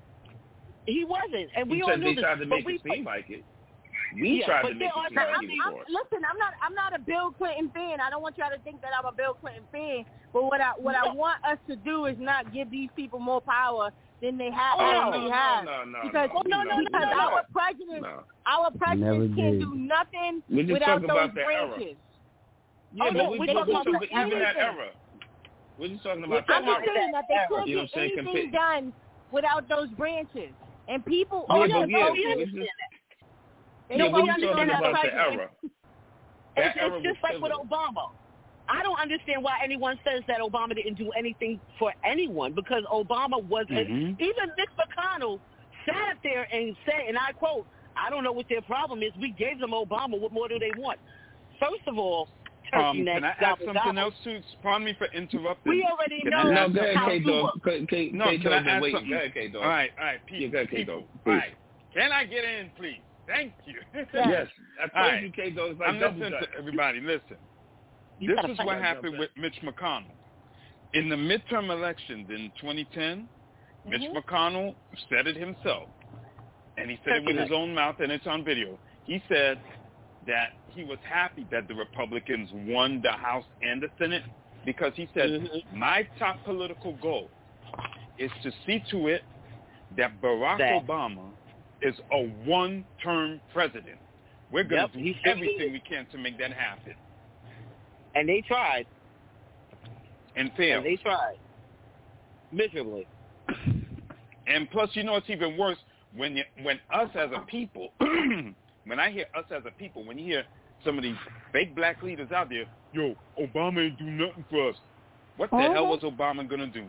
He wasn't. And we He all said knew they this. tried to but make we it seem like it. We Yeah, tried but to make there it are seem Now, like I'm, he I'm, was for us. listen, I'm not. I'm not a Bill Clinton fan. I don't want y'all to think that I'm a Bill Clinton fan. But what I what I No. want us to do is not give these people more power than they have. Oh, than no, we no, have. no, no, because no, no, we no, know, no, we because know. our president, No. our president Never can't did. do nothing We're just without talking those about that era. branches. Yeah, Oh, but no, we, we're but talking we're about talking about even that anything. era. We're just talking We're about talking that I'm about just era. saying that they can't You know get what I'm saying? anything Compare- done without those branches. And people, Oh, Yeah, no, but no, yeah, we we're understand just, that. they yeah, don't we're want just to talking understand about that the president. era. That It's, era it's just was like with pivotal. Obama. I don't understand why anyone says that Obama didn't do anything for anyone, because Obama was Mhm. even Mitch McConnell sat there and said, and I quote, "I don't know what their problem is. We gave them Obama. What more do they want?" First of all, turkey Um, neck, can I add gobble, something gobble. else too? Pardon me for interrupting. We already Can know I No, add go ahead, how K you Dog. work. K K No, K can I Dog been add waiting. something? Go ahead, K Dog. All right, all right, people. Yeah, go ahead, K people. Dog. All Please. right. Can I get in, please? Thank you. Yes, I told All right. you, K Dog. It's like I'm double listening dutch. to everybody. Listen. You This gotta is fight. what Like happened double with Mitch McConnell. In the midterm elections in twenty ten, Mitch Mhm. McConnell said it himself, and he said it Turkey with neck. his own mouth, and it's on video. He said that he was happy that the Republicans won the House and the Senate, because he said, Mhm. my top political goal is to see to it that Barack That- Obama is a one-term president. We're going Yep, to do he said everything he- we can to make that happen, And they tried. and failed. And they tried. Miserably. And plus, you know, it's even worse when you, when us as a people, when I hear us as a people, when you hear some of these fake black leaders out there, yo, Obama ain't do nothing for us. What the Uh-huh. hell was Obama going to do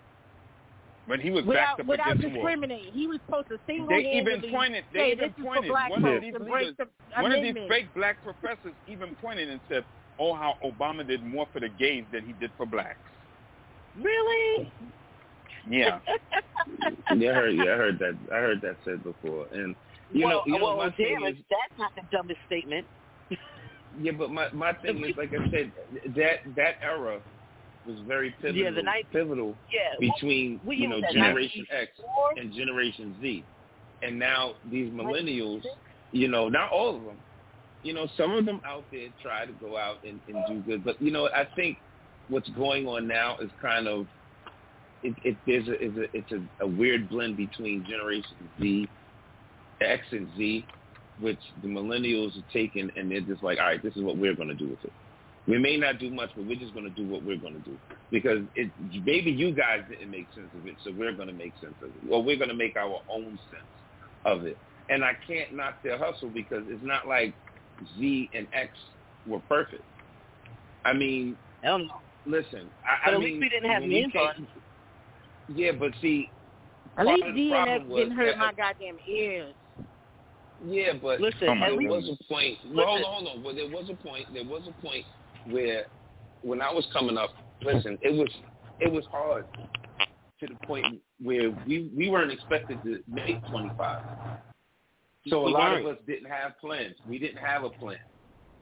when he was Without, backed up without against the wall? discriminating, he was supposed to They single-handedly even pointed, they say even this is for pointed, black one folks of these and break leaders, the one of these amendment. fake black professors even pointed and said, oh, how Obama did more for the gays than he did for blacks. Really? Yeah. Yeah, I heard. Yeah, I heard that. I heard that said before. And you well, know, you know, well, my thing damn it, is, that's not the dumbest statement. yeah, but my my thing is, like I said, that that era was very pivotal. Yeah, the night- pivotal Yeah. between we you know use that Generation nineteen X eighty-four. and Generation Z, and now these millennials, you know, not all of them, you know, some of them out there try to go out and, and do good, but you know, I think what's going on now is kind of it, it there's a, is a it's a, a weird blend between Generation Z, X, and Z, which the millennials are taking, and they're just like, all right, this is what we're going to do with it. We may not do much, but we're just going to do what we're going to do, because it, maybe you guys didn't make sense of it, so we're going to make sense of it, or we're going to make our own sense of it. And I can't knock their hustle, because it's not like Z and X were perfect. I mean, Hell no. listen, I, But I at mean, least we didn't have when we names came- on. Yeah, but see, At part least of the D N F problem was didn't hurt that- my goddamn ears. Yeah, but Listen, Oh, my there at least was a point. Well, hold Listen. on, hold on. Well, there was a point. There was a point where, when I was coming up, listen, it was it was hard to the point where we we weren't expected to make twenty-five. So a We lot weren't. of us didn't have plans. We didn't have a plan.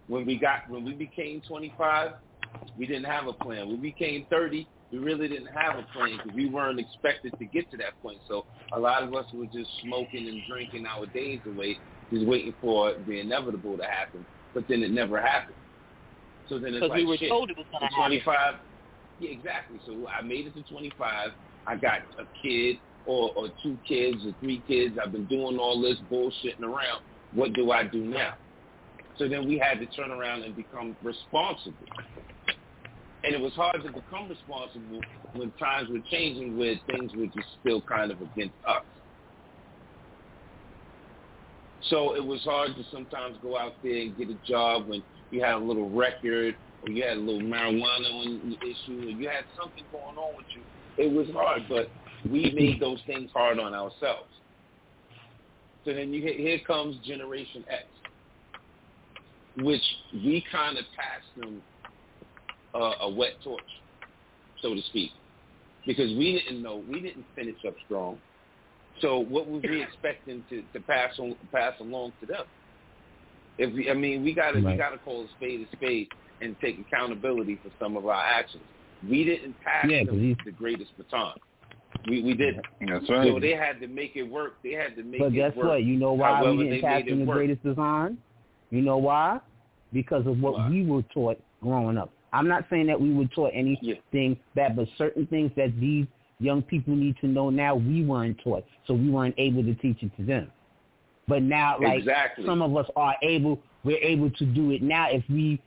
when we got when we became twenty-five, we didn't have a plan. When we became thirty, we really didn't have a plan because we weren't expected to get to that point. So a lot of us were just smoking and drinking our days away, just waiting for the inevitable to happen. But then it never happened. So then it's like, we were shit, told it was going to happen. twenty-five, yeah, exactly. So I made it to twenty-five. I got a kid or, or two kids or three kids. I've been doing all this bullshitting around. What do I do now? So then we had to turn around and become responsible. And it was hard to become responsible when times were changing where things were just still kind of against us. So it was hard to sometimes go out there and get a job when you had a little record or you had a little marijuana on the issue or you had something going on with you. It was hard, but we made those things hard on ourselves. So then you here comes Generation X, which we kind of passed them uh, a wet torch, so to speak, because we didn't know, we didn't finish up strong. So what was we expecting to, to pass on, pass along to them? If we, I mean, we got to right. we got to call a spade a spade and take accountability for some of our actions. We didn't pass yeah, them the greatest baton. We we didn't. That's right. So they had to make it work. They had to make but it work. But guess what? You know why However we didn't pass them the work. greatest design? You know why? Because of what why? we were taught growing up. I'm not saying that we were taught anything yeah. bad, but certain things that these young people need to know now, we weren't taught, so we weren't able to teach it to them. But now, like, exactly. some of us are able, we're able to do it now if we,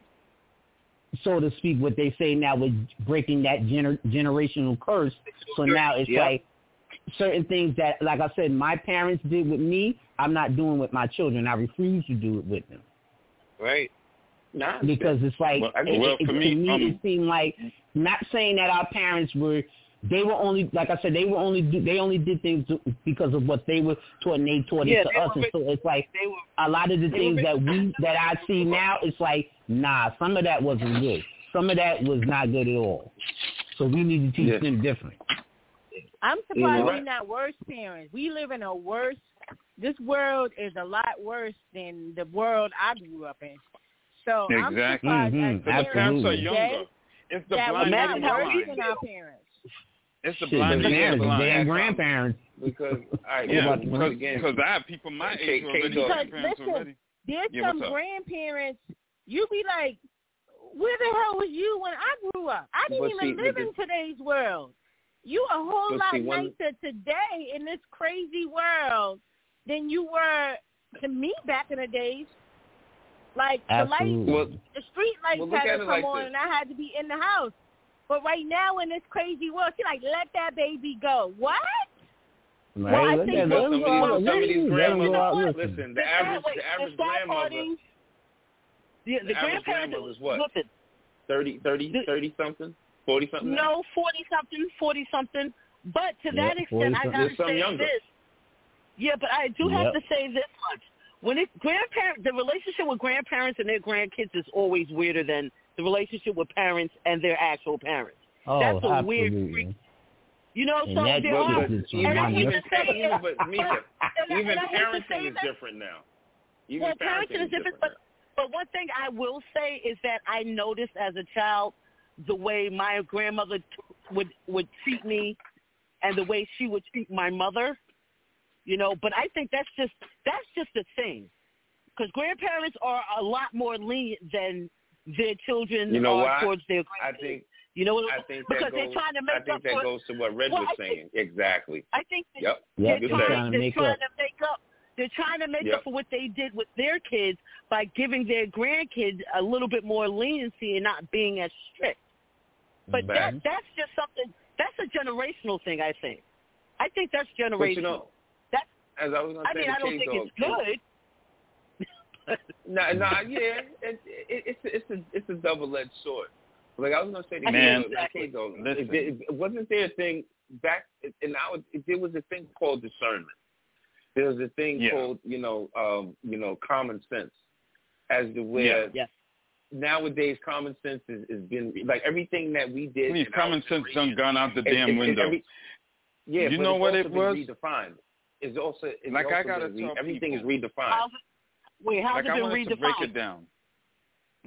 so to speak, what they say now with breaking that gener- generational curse. So now it's yep. like certain things that, like I said, my parents did with me, I'm not doing with my children. I refuse to do it with them. Right. Nah, because it's like, well, it, well, it, for to me, me, um, it seemed like, not saying that our parents were, they were only, like I said, they were only, do, they only did things because of what they were taught, and they taught yeah, it to us. Were, and so it's like, they were, a lot of the things were, that we, that I see now, it's like, nah, some of that wasn't good. Some of that was not good at all. So we need to teach yes. them different. I'm surprised Yeah. we're not worse parents. We live in a worse, this world is a lot worse than the world I grew up in. So exactly. I'm surprised mm-hmm. as But the parents are younger. It's the that blind we're leading not the worse than blind. our parents. It's the Shit, blind the leading the parents, blind. their grandparents. Because, all right, Yeah, once because, again, because I have people my age who are already Because grandparents listen, already. There's Yeah, some what's up? grandparents, you be like, where the hell was you when I grew up? I didn't But even see, live but in today's world. You a whole But lot see, one- nicer today in this crazy world than you were to me back in the days. Like the Absolutely. lights, Well, the street lights well, look had at to it come like on, this. and I had to be in the house. But right now in this crazy world, she like, let that baby go. What? Right? Well, I Let think them- what- let them some go of out- these, some of let these them go grandmothers, out, listen, listen. the average, wait, the average the sad grandmother, party, the, the the average grandparents, grandmother is what? listen, thirty, thirty, The- thirty something, forty something. no, forty-something, forty-something. But to Yeah, that extent, I forty-something. got to There's some say younger. this. Yeah, but I do Yep. have to say this much. When it grandparent, the relationship with grandparents and their grandkids is always weirder than the relationship with parents and their actual parents. Oh, That's a absolutely. weird freak. You know, And so that- there Well, are. because is even, and I hate even, to say it, even, but Mika, and I- even and I hate to parenting say is this, different now. Even well, parenting parenting is different, different but but one thing I will say is that I noticed as a child the way my grandmother t- would would treat me, and the way she would treat my mother. You know, but I think that's just that's just a thing, because grandparents are a lot more lenient than their children You know are why? towards their I grandkids. think You know what? I think because that they're goes. trying to make I think up that for, goes to what Red well, was I think- saying. Exactly. I think that Yep. Yep, they're they're Good trying, trying to they're make trying up. to make up. They're trying to make Yep. up for what they did with their kids by giving their grandkids a little bit more leniency and not being as strict. But Back. that that's just something. That's a generational thing, I think. I think that's generational. But you know, That's, as I was going to I say, mean, the I don't K think dog, it's good. Nah, nah, yeah, it, it, it's it's a it's a double edged sword. Like I was gonna say, the Man, K dog, listen. it, it, it wasn't there a thing back, and now it, there was a thing called discernment. There was a thing Yeah. called you know um, you know common sense, as to where Yeah. Yes. nowadays common sense is, is been like everything that we did. Please, in common our sense generation, done gone out the it- damn it- it- window. every- yeah, You but know it's what also it been was? redefined. It's also it's Like I also gotta been re- tell everything people. is redefined. How's it, wait, how's Like it I been wanted to break redefined? it down.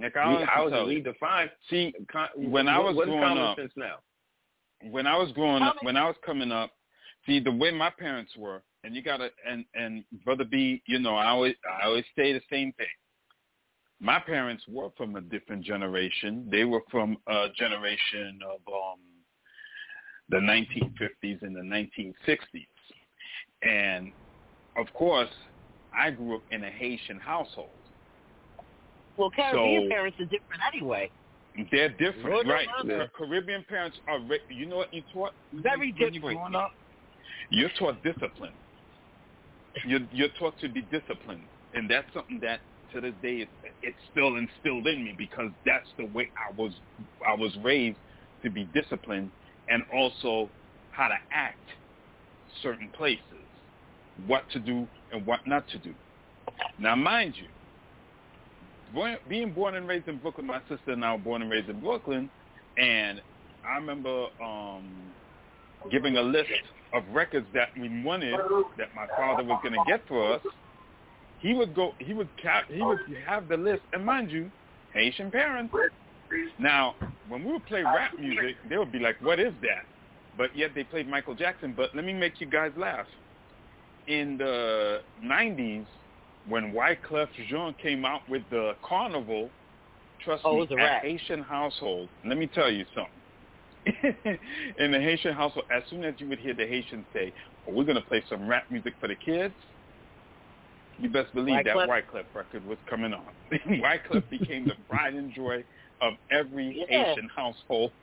Like, I Re- how is it tell you. redefined? See, Con- when I what, was what is growing common up, sense now? when I was growing up, when I was coming up, see, the way my parents were, and you gotta, and and Brother B, you know, I always I always say the same thing. My parents were from a different generation. They were from a generation of um, the nineteen fifties and the nineteen sixties, and of course, I grew up in a Haitian household. Well, Caribbean So- parents are different anyway. They're different, No, right? no, no. Ca- Caribbean parents are, re- you know what you taught? Very when you're different. growing up? You're taught discipline. You're, you're taught to be disciplined, and that's something that to this day it, it's still instilled in me because that's the way I was I was raised, to be disciplined, and also how to act certain places, what to do and what not to do. Now, mind you, born, being born and raised in Brooklyn, my sister and I were born and raised in Brooklyn, and I remember um, giving a list of records that we wanted that my father was going to get for us. He would go, he would cap, he would have the list, and mind you, Haitian parents. Now, when we would play rap music, they would be like, "What is that?" But yet they played Michael Jackson. But let me make you guys laugh. In the nineties, when Wyclef Jean came out with the Carnival, trust Oh, it me, was a at rap. Haitian household, let me tell you something. In the Haitian household, as soon as you would hear the Haitians say, "Oh, we're going to play some rap music for the kids," you best believe Wyclef. that Wyclef record was coming on. Wyclef became the pride and joy of every Yeah. Haitian household.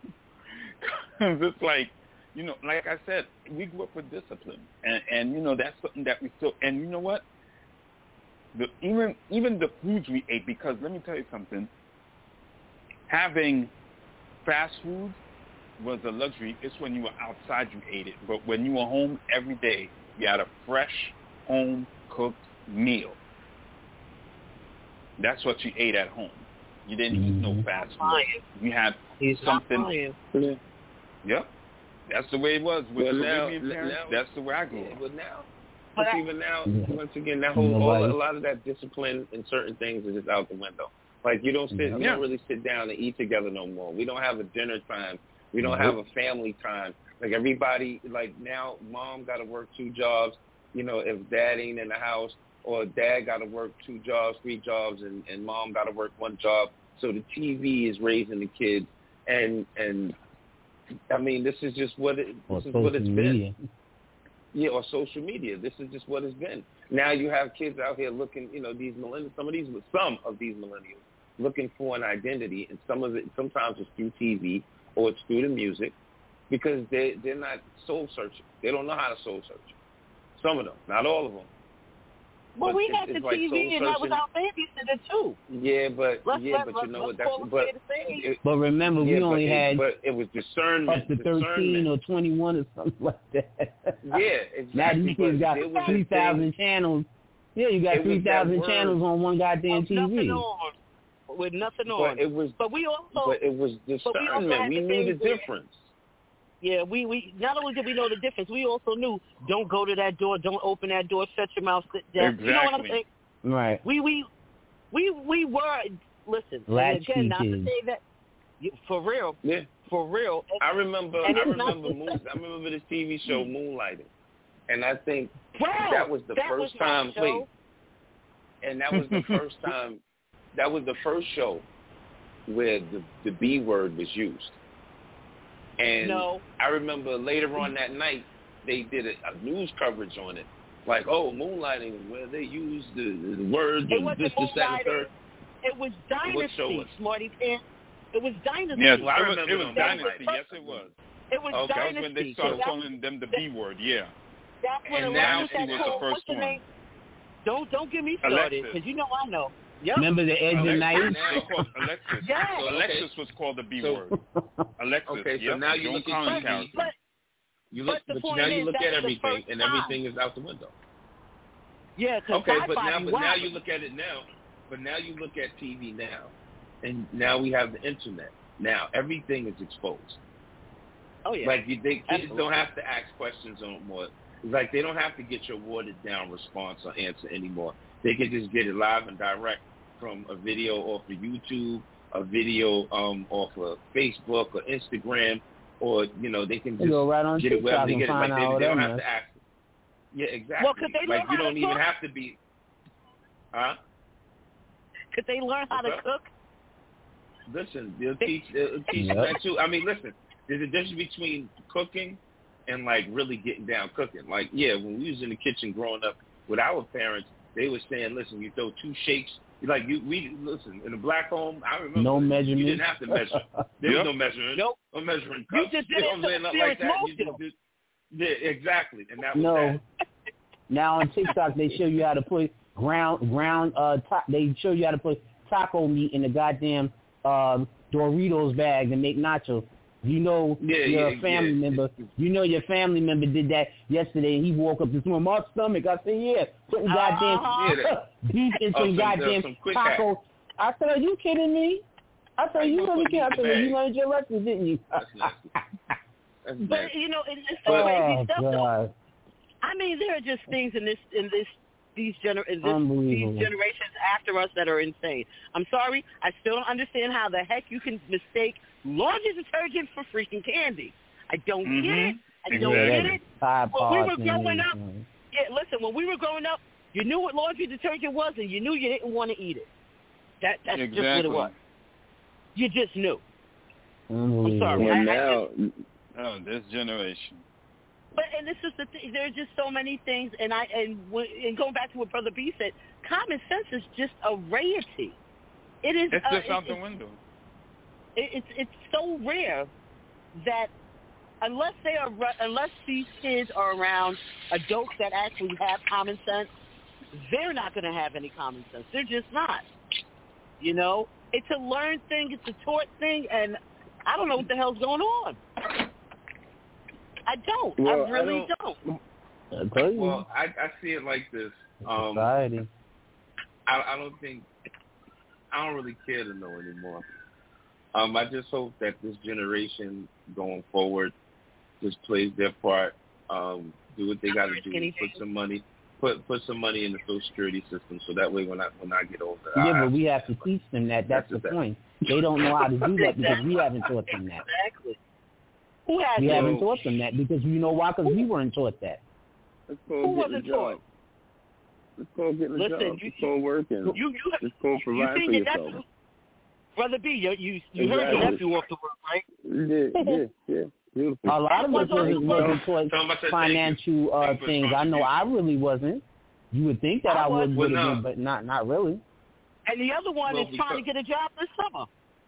'Cause it's like, you know, like I said, we grew up with discipline, and and you know that's something that we still. And you know what? The even even the foods we ate, because let me tell you something. Having fast food was a luxury. It's when you were outside you ate it, but when you were home every day, you had a fresh home cooked meal. That's what you ate at home. You didn't eat no fast food. Lying. You had He's not something. lying. Yeah. Yep. That's the way it was with Well, now- Caribbean parents. now- That's the way I grew Yeah, up. but now, But but I- even now, Yeah. once again, that You whole know, all, like- a lot of that discipline in certain things is just out the window. Like you don't sit, you Yeah. don't really sit down and eat together no more. We don't have a dinner time. We don't Nope. have a family time. Like everybody, like now, mom got to work two jobs. You know, if dad ain't in the house, or dad got to work two jobs, three jobs, and, and mom got to work one job. So the T V is raising the kids, and and I mean, this is just what it Or this is what it's social been. media. Yeah, or social media. This is just what it's been. Now you have kids out here looking, you know, these millennials, some of these, some of these millennials looking for an identity, and some of it, sometimes it's through T V or it's through the music, because they they're not soul searching. They don't know how to soul search. Some of them, not all of them. Well, But we it's- had the it's like T V, soul and that was searking. our babysitter too. Yeah, but Let's yeah, let, but let's, you know let's what? That's call but it a thing. it, But remember, yeah, we but only it, had but it was discernment. up to thirteen discernment. or twenty-one or something like that. Yeah, exactly. Now these kids But got there was a three thousand thing- channels. Yeah, you got It was three thousand that channels word. on one goddamn With T nothing V. on. With nothing But on. it was, But we also, but it was but we also discernment. had We the knew the things where- difference. yeah, we, we not only did we know the difference, we also knew don't go to that door, don't open that door, shut your mouth, sit down. You know what I'm Exactly. saying? Right. We we we we were listen. And Latchkey again, not to kids. say that you, for real, Yeah, for real. I remember. And I it's not- remember. Moon, I remember this T V show Moonlighting, and I think Bro, that was the that first was my time. show. Wait, and that was the first time. That was the first show where the the B word was used. And No. I remember later on that night they did a, a news coverage on it, like, oh, Moonlighting, where they used the, the words It and wasn't this, this, that, and Moonlighting. third. It was What show Dynasty, was it? Smarty Pants. It was Dynasty. Yes, Well, I it was, remember it was them. Dynasty. That Yes, it was. It was Okay. That was Dynasty. when they So started that's, calling them the B word. Yeah. that's when And it now was she that was the cool- first what's the one. name? Don't don't get me started Alexis. because you know I know. Yep. Remember the Edge of Alexis Night? now- They called Alexis. Yes. So Okay. Alexis was called the B So- word. Alexis. Okay, so yep. now you Joan look at Collins T V. character. But You look, But the but point now you is, look that's at the everything, first and time. everything is out the window. yeah, because Okay, but sci-fi now, be but now wild. you look at it now. But now you look at T V now, and now we have the internet. Now everything is exposed. Oh yeah. Like you, they kids Absolutely. don't have to ask questions on more. Like they don't have to get your watered down response or answer anymore. They can just get it live and direct from a video off of YouTube, a video um, off of Facebook or Instagram, or, you know, they can just go right on get it wherever they get it. Like, they, they don't have is. to ask. Yeah, exactly. Well, could they like, learn you how don't to even cook? have to be. Huh? Could they learn how What's to up? cook? Listen, they'll teach, they'll teach Yep. that too. I mean, listen, there's a difference between cooking and, like, really getting down cooking. Like, yeah, when we was in the kitchen growing up with our parents, they were saying, listen, you throw two shakes. Like, you, we, listen, in a black home, I remember No measurement. you didn't have to measure. There was Yep. no measurement. Nope. No measuring You cups. just did You know it what I'm saying? to Nothing like that. You experience just did, yeah, exactly. And that was No. that. Now on TikTok they show you how to put ground ground uh ta- they show you how to put taco meat in the goddamn um Doritos bag and make nachos. You know Yeah, your yeah, family yeah. member. You know your family member did that yesterday. And he woke up this morning, my stomach. I said, yeah, putting goddamn Uh-huh. beef in Oh, some some- uh, goddamn some quick taco. I said, are you kidding me? I said, How you you gonna really put kidding? I meat said, in well, the you bag? learned your lesson, didn't you? That's nasty. That's But nasty. you know, it's, it's some Oh crazy stuff. Though. God, I mean, there are just things in this in this these gener in this, these unbelievable. generations after us that are insane. I'm sorry, I still don't understand how the heck you can mistake laundry detergent for freaking candy. I don't Mhm. get it. I don't Exactly. get it. Tide When we were Pods and growing up, everything. yeah, listen, when we were growing up, you knew what laundry detergent was, and you knew you didn't want to eat it. That that's Exactly. just what it was. You just knew. Unbelievable. sorry. Well, I- I now, Oh, this generation. But and this is the thing. There are just so many things, and I and when, and going back to what Brother B said, common sense is just a rarity. It is. It's uh, just out it, the it, window. it, it's it's so rare that unless they are ru- unless these kids are around adults that actually have common sense, they're not going to have any common sense. They're just not. You know, it's a learned thing. It's a taught thing, and I don't know what the hell's going on. I don't. Well, I really I don't. I tell you, well, I, I see it like this. Um, society. I, I don't think, I don't really care to know anymore. Um, I just hope that this generation going forward just plays their part, um, do what they got to do, put some money, put put some money in the Social Security system, so that way when I when I get older, Yeah, I but have we have to teach them that. That's, That's the that. point. They don't know how to do that because we haven't taught them that. Exactly. Who has We it? haven't taught them that because you know why? Because we weren't taught that. Let's Who go get wasn't a job. taught? Let's go get a Listen, job. you- Let's go working. You you Let's go you provide seen for your yourself. nephew, Brother B. You you, you heard your Exactly. nephew off the work, right? Yeah, yeah, yeah. Beautiful. A lot of us wasn't, wasn't taught Tell 'em I said thank you. financial uh, Thank you for things. I know I really wasn't. You would think that I I, was. would Well, would have no. been, but not not really. And the other one Well, is trying to because- get a job this summer.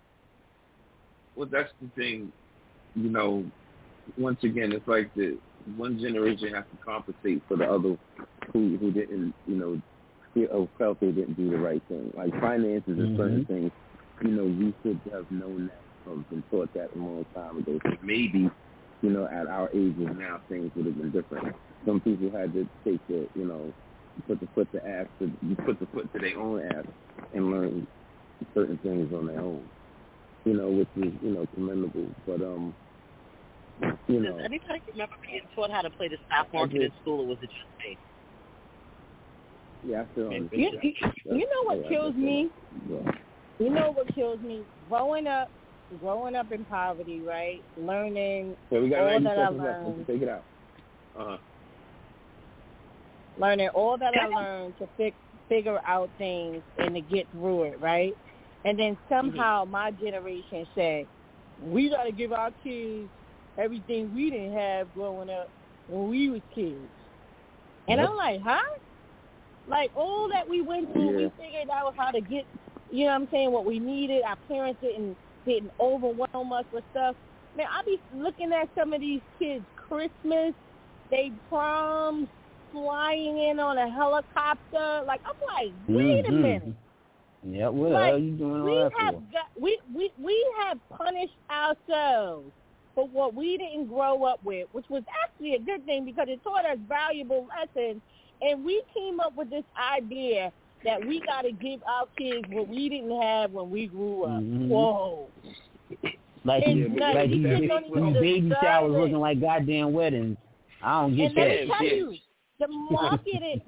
Well, that's the thing. You know, once again, it's like the one generation has to compensate for the other who who didn't, you know, feel, or felt they didn't do the right thing. Like finances and certain Mhm. things, you know, we should have known that or been taught that a long time ago. So maybe, you know, at our ages now, things would have been different. Some people had to take the, you know, put the foot to ass, to, put the foot to their own ass and learn certain things on their own. You know, which is, you know, commendable. But um, you know, Does anybody remember being taught how to play the stock market in school, or was it just me? yeah, I still You, understand. you, you know what Yeah, kills I me? Yeah. You know what kills me? Growing up, growing up in poverty, right? Learning, So we got all ninety that I seconds left. learned. Let's take it out. Uh huh. learning all that I learned to fix, figure out things and to get through it, right? And then somehow my generation said, we got to give our kids everything we didn't have growing up when we was kids. And Yep. I'm like, huh? Like all that we went through, Yeah. we figured out how to get, you know what I'm saying, what we needed. Our parents didn't, didn't overwhelm us with stuff. Man, I be looking at some of these kids' Christmas, they proms, flying in on a helicopter. Like, I'm like, wait Mhm. a minute. Yeah, what the Like, hell are you doing We all that have for? got, we, we, we have punished ourselves for what we didn't grow up with, which was actually a good thing because it taught us valuable lessons. And we came up with this idea that we got to give our kids what we didn't have when we grew up. Mhm. Whoa. Like, And you, none- like these these, kids these don't even baby deserve showers it. looking like goddamn weddings. I don't get And let that. me tell Yeah. you, the marketing, the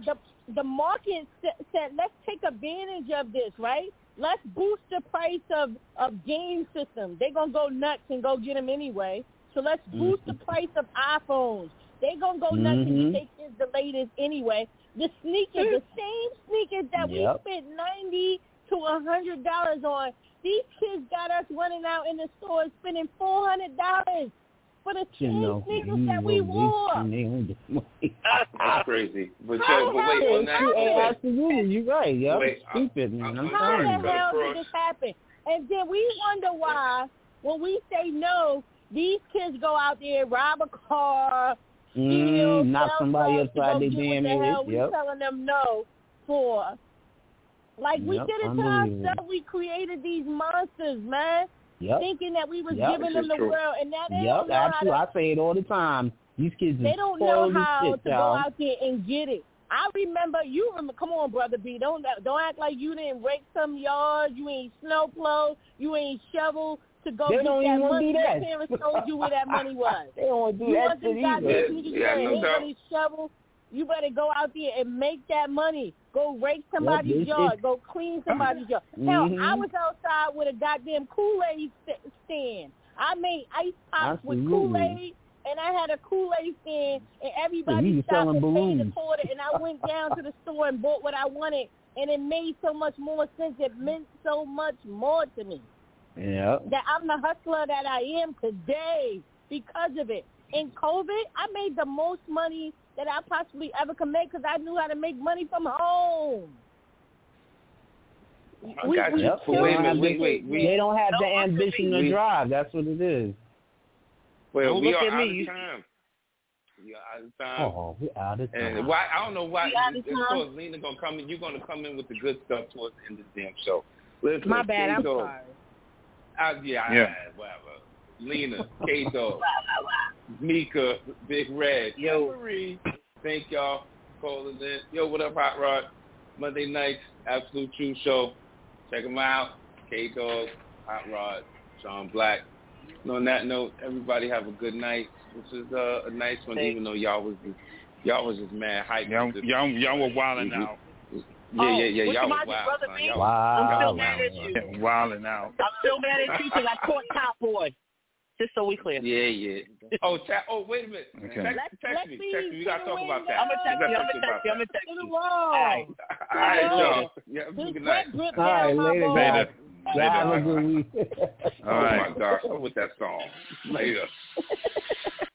the market said, let's take advantage of this, right? Let's boost the price of, of game systems. They're going to go nuts and go get them anyway. So let's boost mm-hmm. the price of iPhones. They're going to go nuts mm-hmm. and get their kids the latest anyway. The sneakers, the same sneakers that yep. we spent ninety to one hundred dollars on, these kids got us running out in the stores spending four hundred dollars for the same you know, sneakers that we wore. That's crazy. But, yo, but wait, on that yeah, absolutely, you're right. Yeah, wait, stupid. I, man. I'm How sorry, the hell did this happen? And then we wonder why, when we say no, these kids go out there, rob a car, steal, mm, knock somebody upside their damn head. Yep. We telling them no for. Like, we yep, did it to ourselves. We created these monsters, man. Yep. Thinking that we was yep. giving them the true. world, and now they yep, don't know absolutely. how to, I say it all the time. These kids they don't know how shit, to y'all. go out there and get it. I remember, you remember, come on, Brother B, don't don't act like you didn't rake some yards, you ain't snowplow, you ain't shovel to go they get don't that even money. Do that. Your parents told you where that money was. They don't want to do you that shit either. Yeah, yeah, no ain't doubt. really shovel. You better go out there and make that money. Go rake somebody's yep, yard. it, Go clean somebody's yard. mm-hmm. Hell, I was outside with a goddamn Kool-Aid stand. I made ice pops Absolutely. with Kool-Aid, and I had a Kool-Aid stand, and everybody yeah, stopped and balloons. paid a quarter, and I went down to the store and bought what I wanted, and it made so much more sense. It meant so much more to me. Yeah. That I'm the hustler that I am today because of it. In COVID, I made the most money that I possibly ever could make because I knew how to make money from home. I we, got you. Yep. Wait, wait, wait, wait, wait. We, they don't have don't the ambition to drive. That's what it is. Well, we look are at out me. of time. We are out of time. Oh, we out of time. And why? I don't know why. We Of course, Lena gonna come in. You're gonna come in with the good stuff towards the end of the damn show. Listen, My bad. I'm K-Dog. sorry. I, yeah, yeah. I, whatever. Lena, K-Dog, Mika, Big Red, Yo, Marie. Thank y'all for calling in. Yo, what up, Hot Rod? Monday nights, Absolute Truth Show. Check them out. K-Dog, Hot Rod, Sean Black. And on that note, everybody have a good night. This is uh, a nice one, Thanks. even though y'all was just, y'all was just mad hyped. Y'all, y'all, y'all were wilding mm-hmm. out. Yeah, yeah, yeah. Oh, y'all was Brother wild. B? Son. Y'all, wow. I'm still y'all mad at wild, you. Yeah, wilding out. I'm still mad at you because I caught Top Boy. Just so we clear. Yeah, yeah. Oh, ta- oh, wait a minute. Okay. Text, Let's, text let's me. see Text me. We got to talk about that. I'm going to text you. I'm going to about text you. I'm going to that. text you. All All right. All right, y'all. Yeah, have a This good night. grip All right, down my later, ball. Later. Y'all have a Later. good week. Oh, All right. my gosh. What's with that song? Later.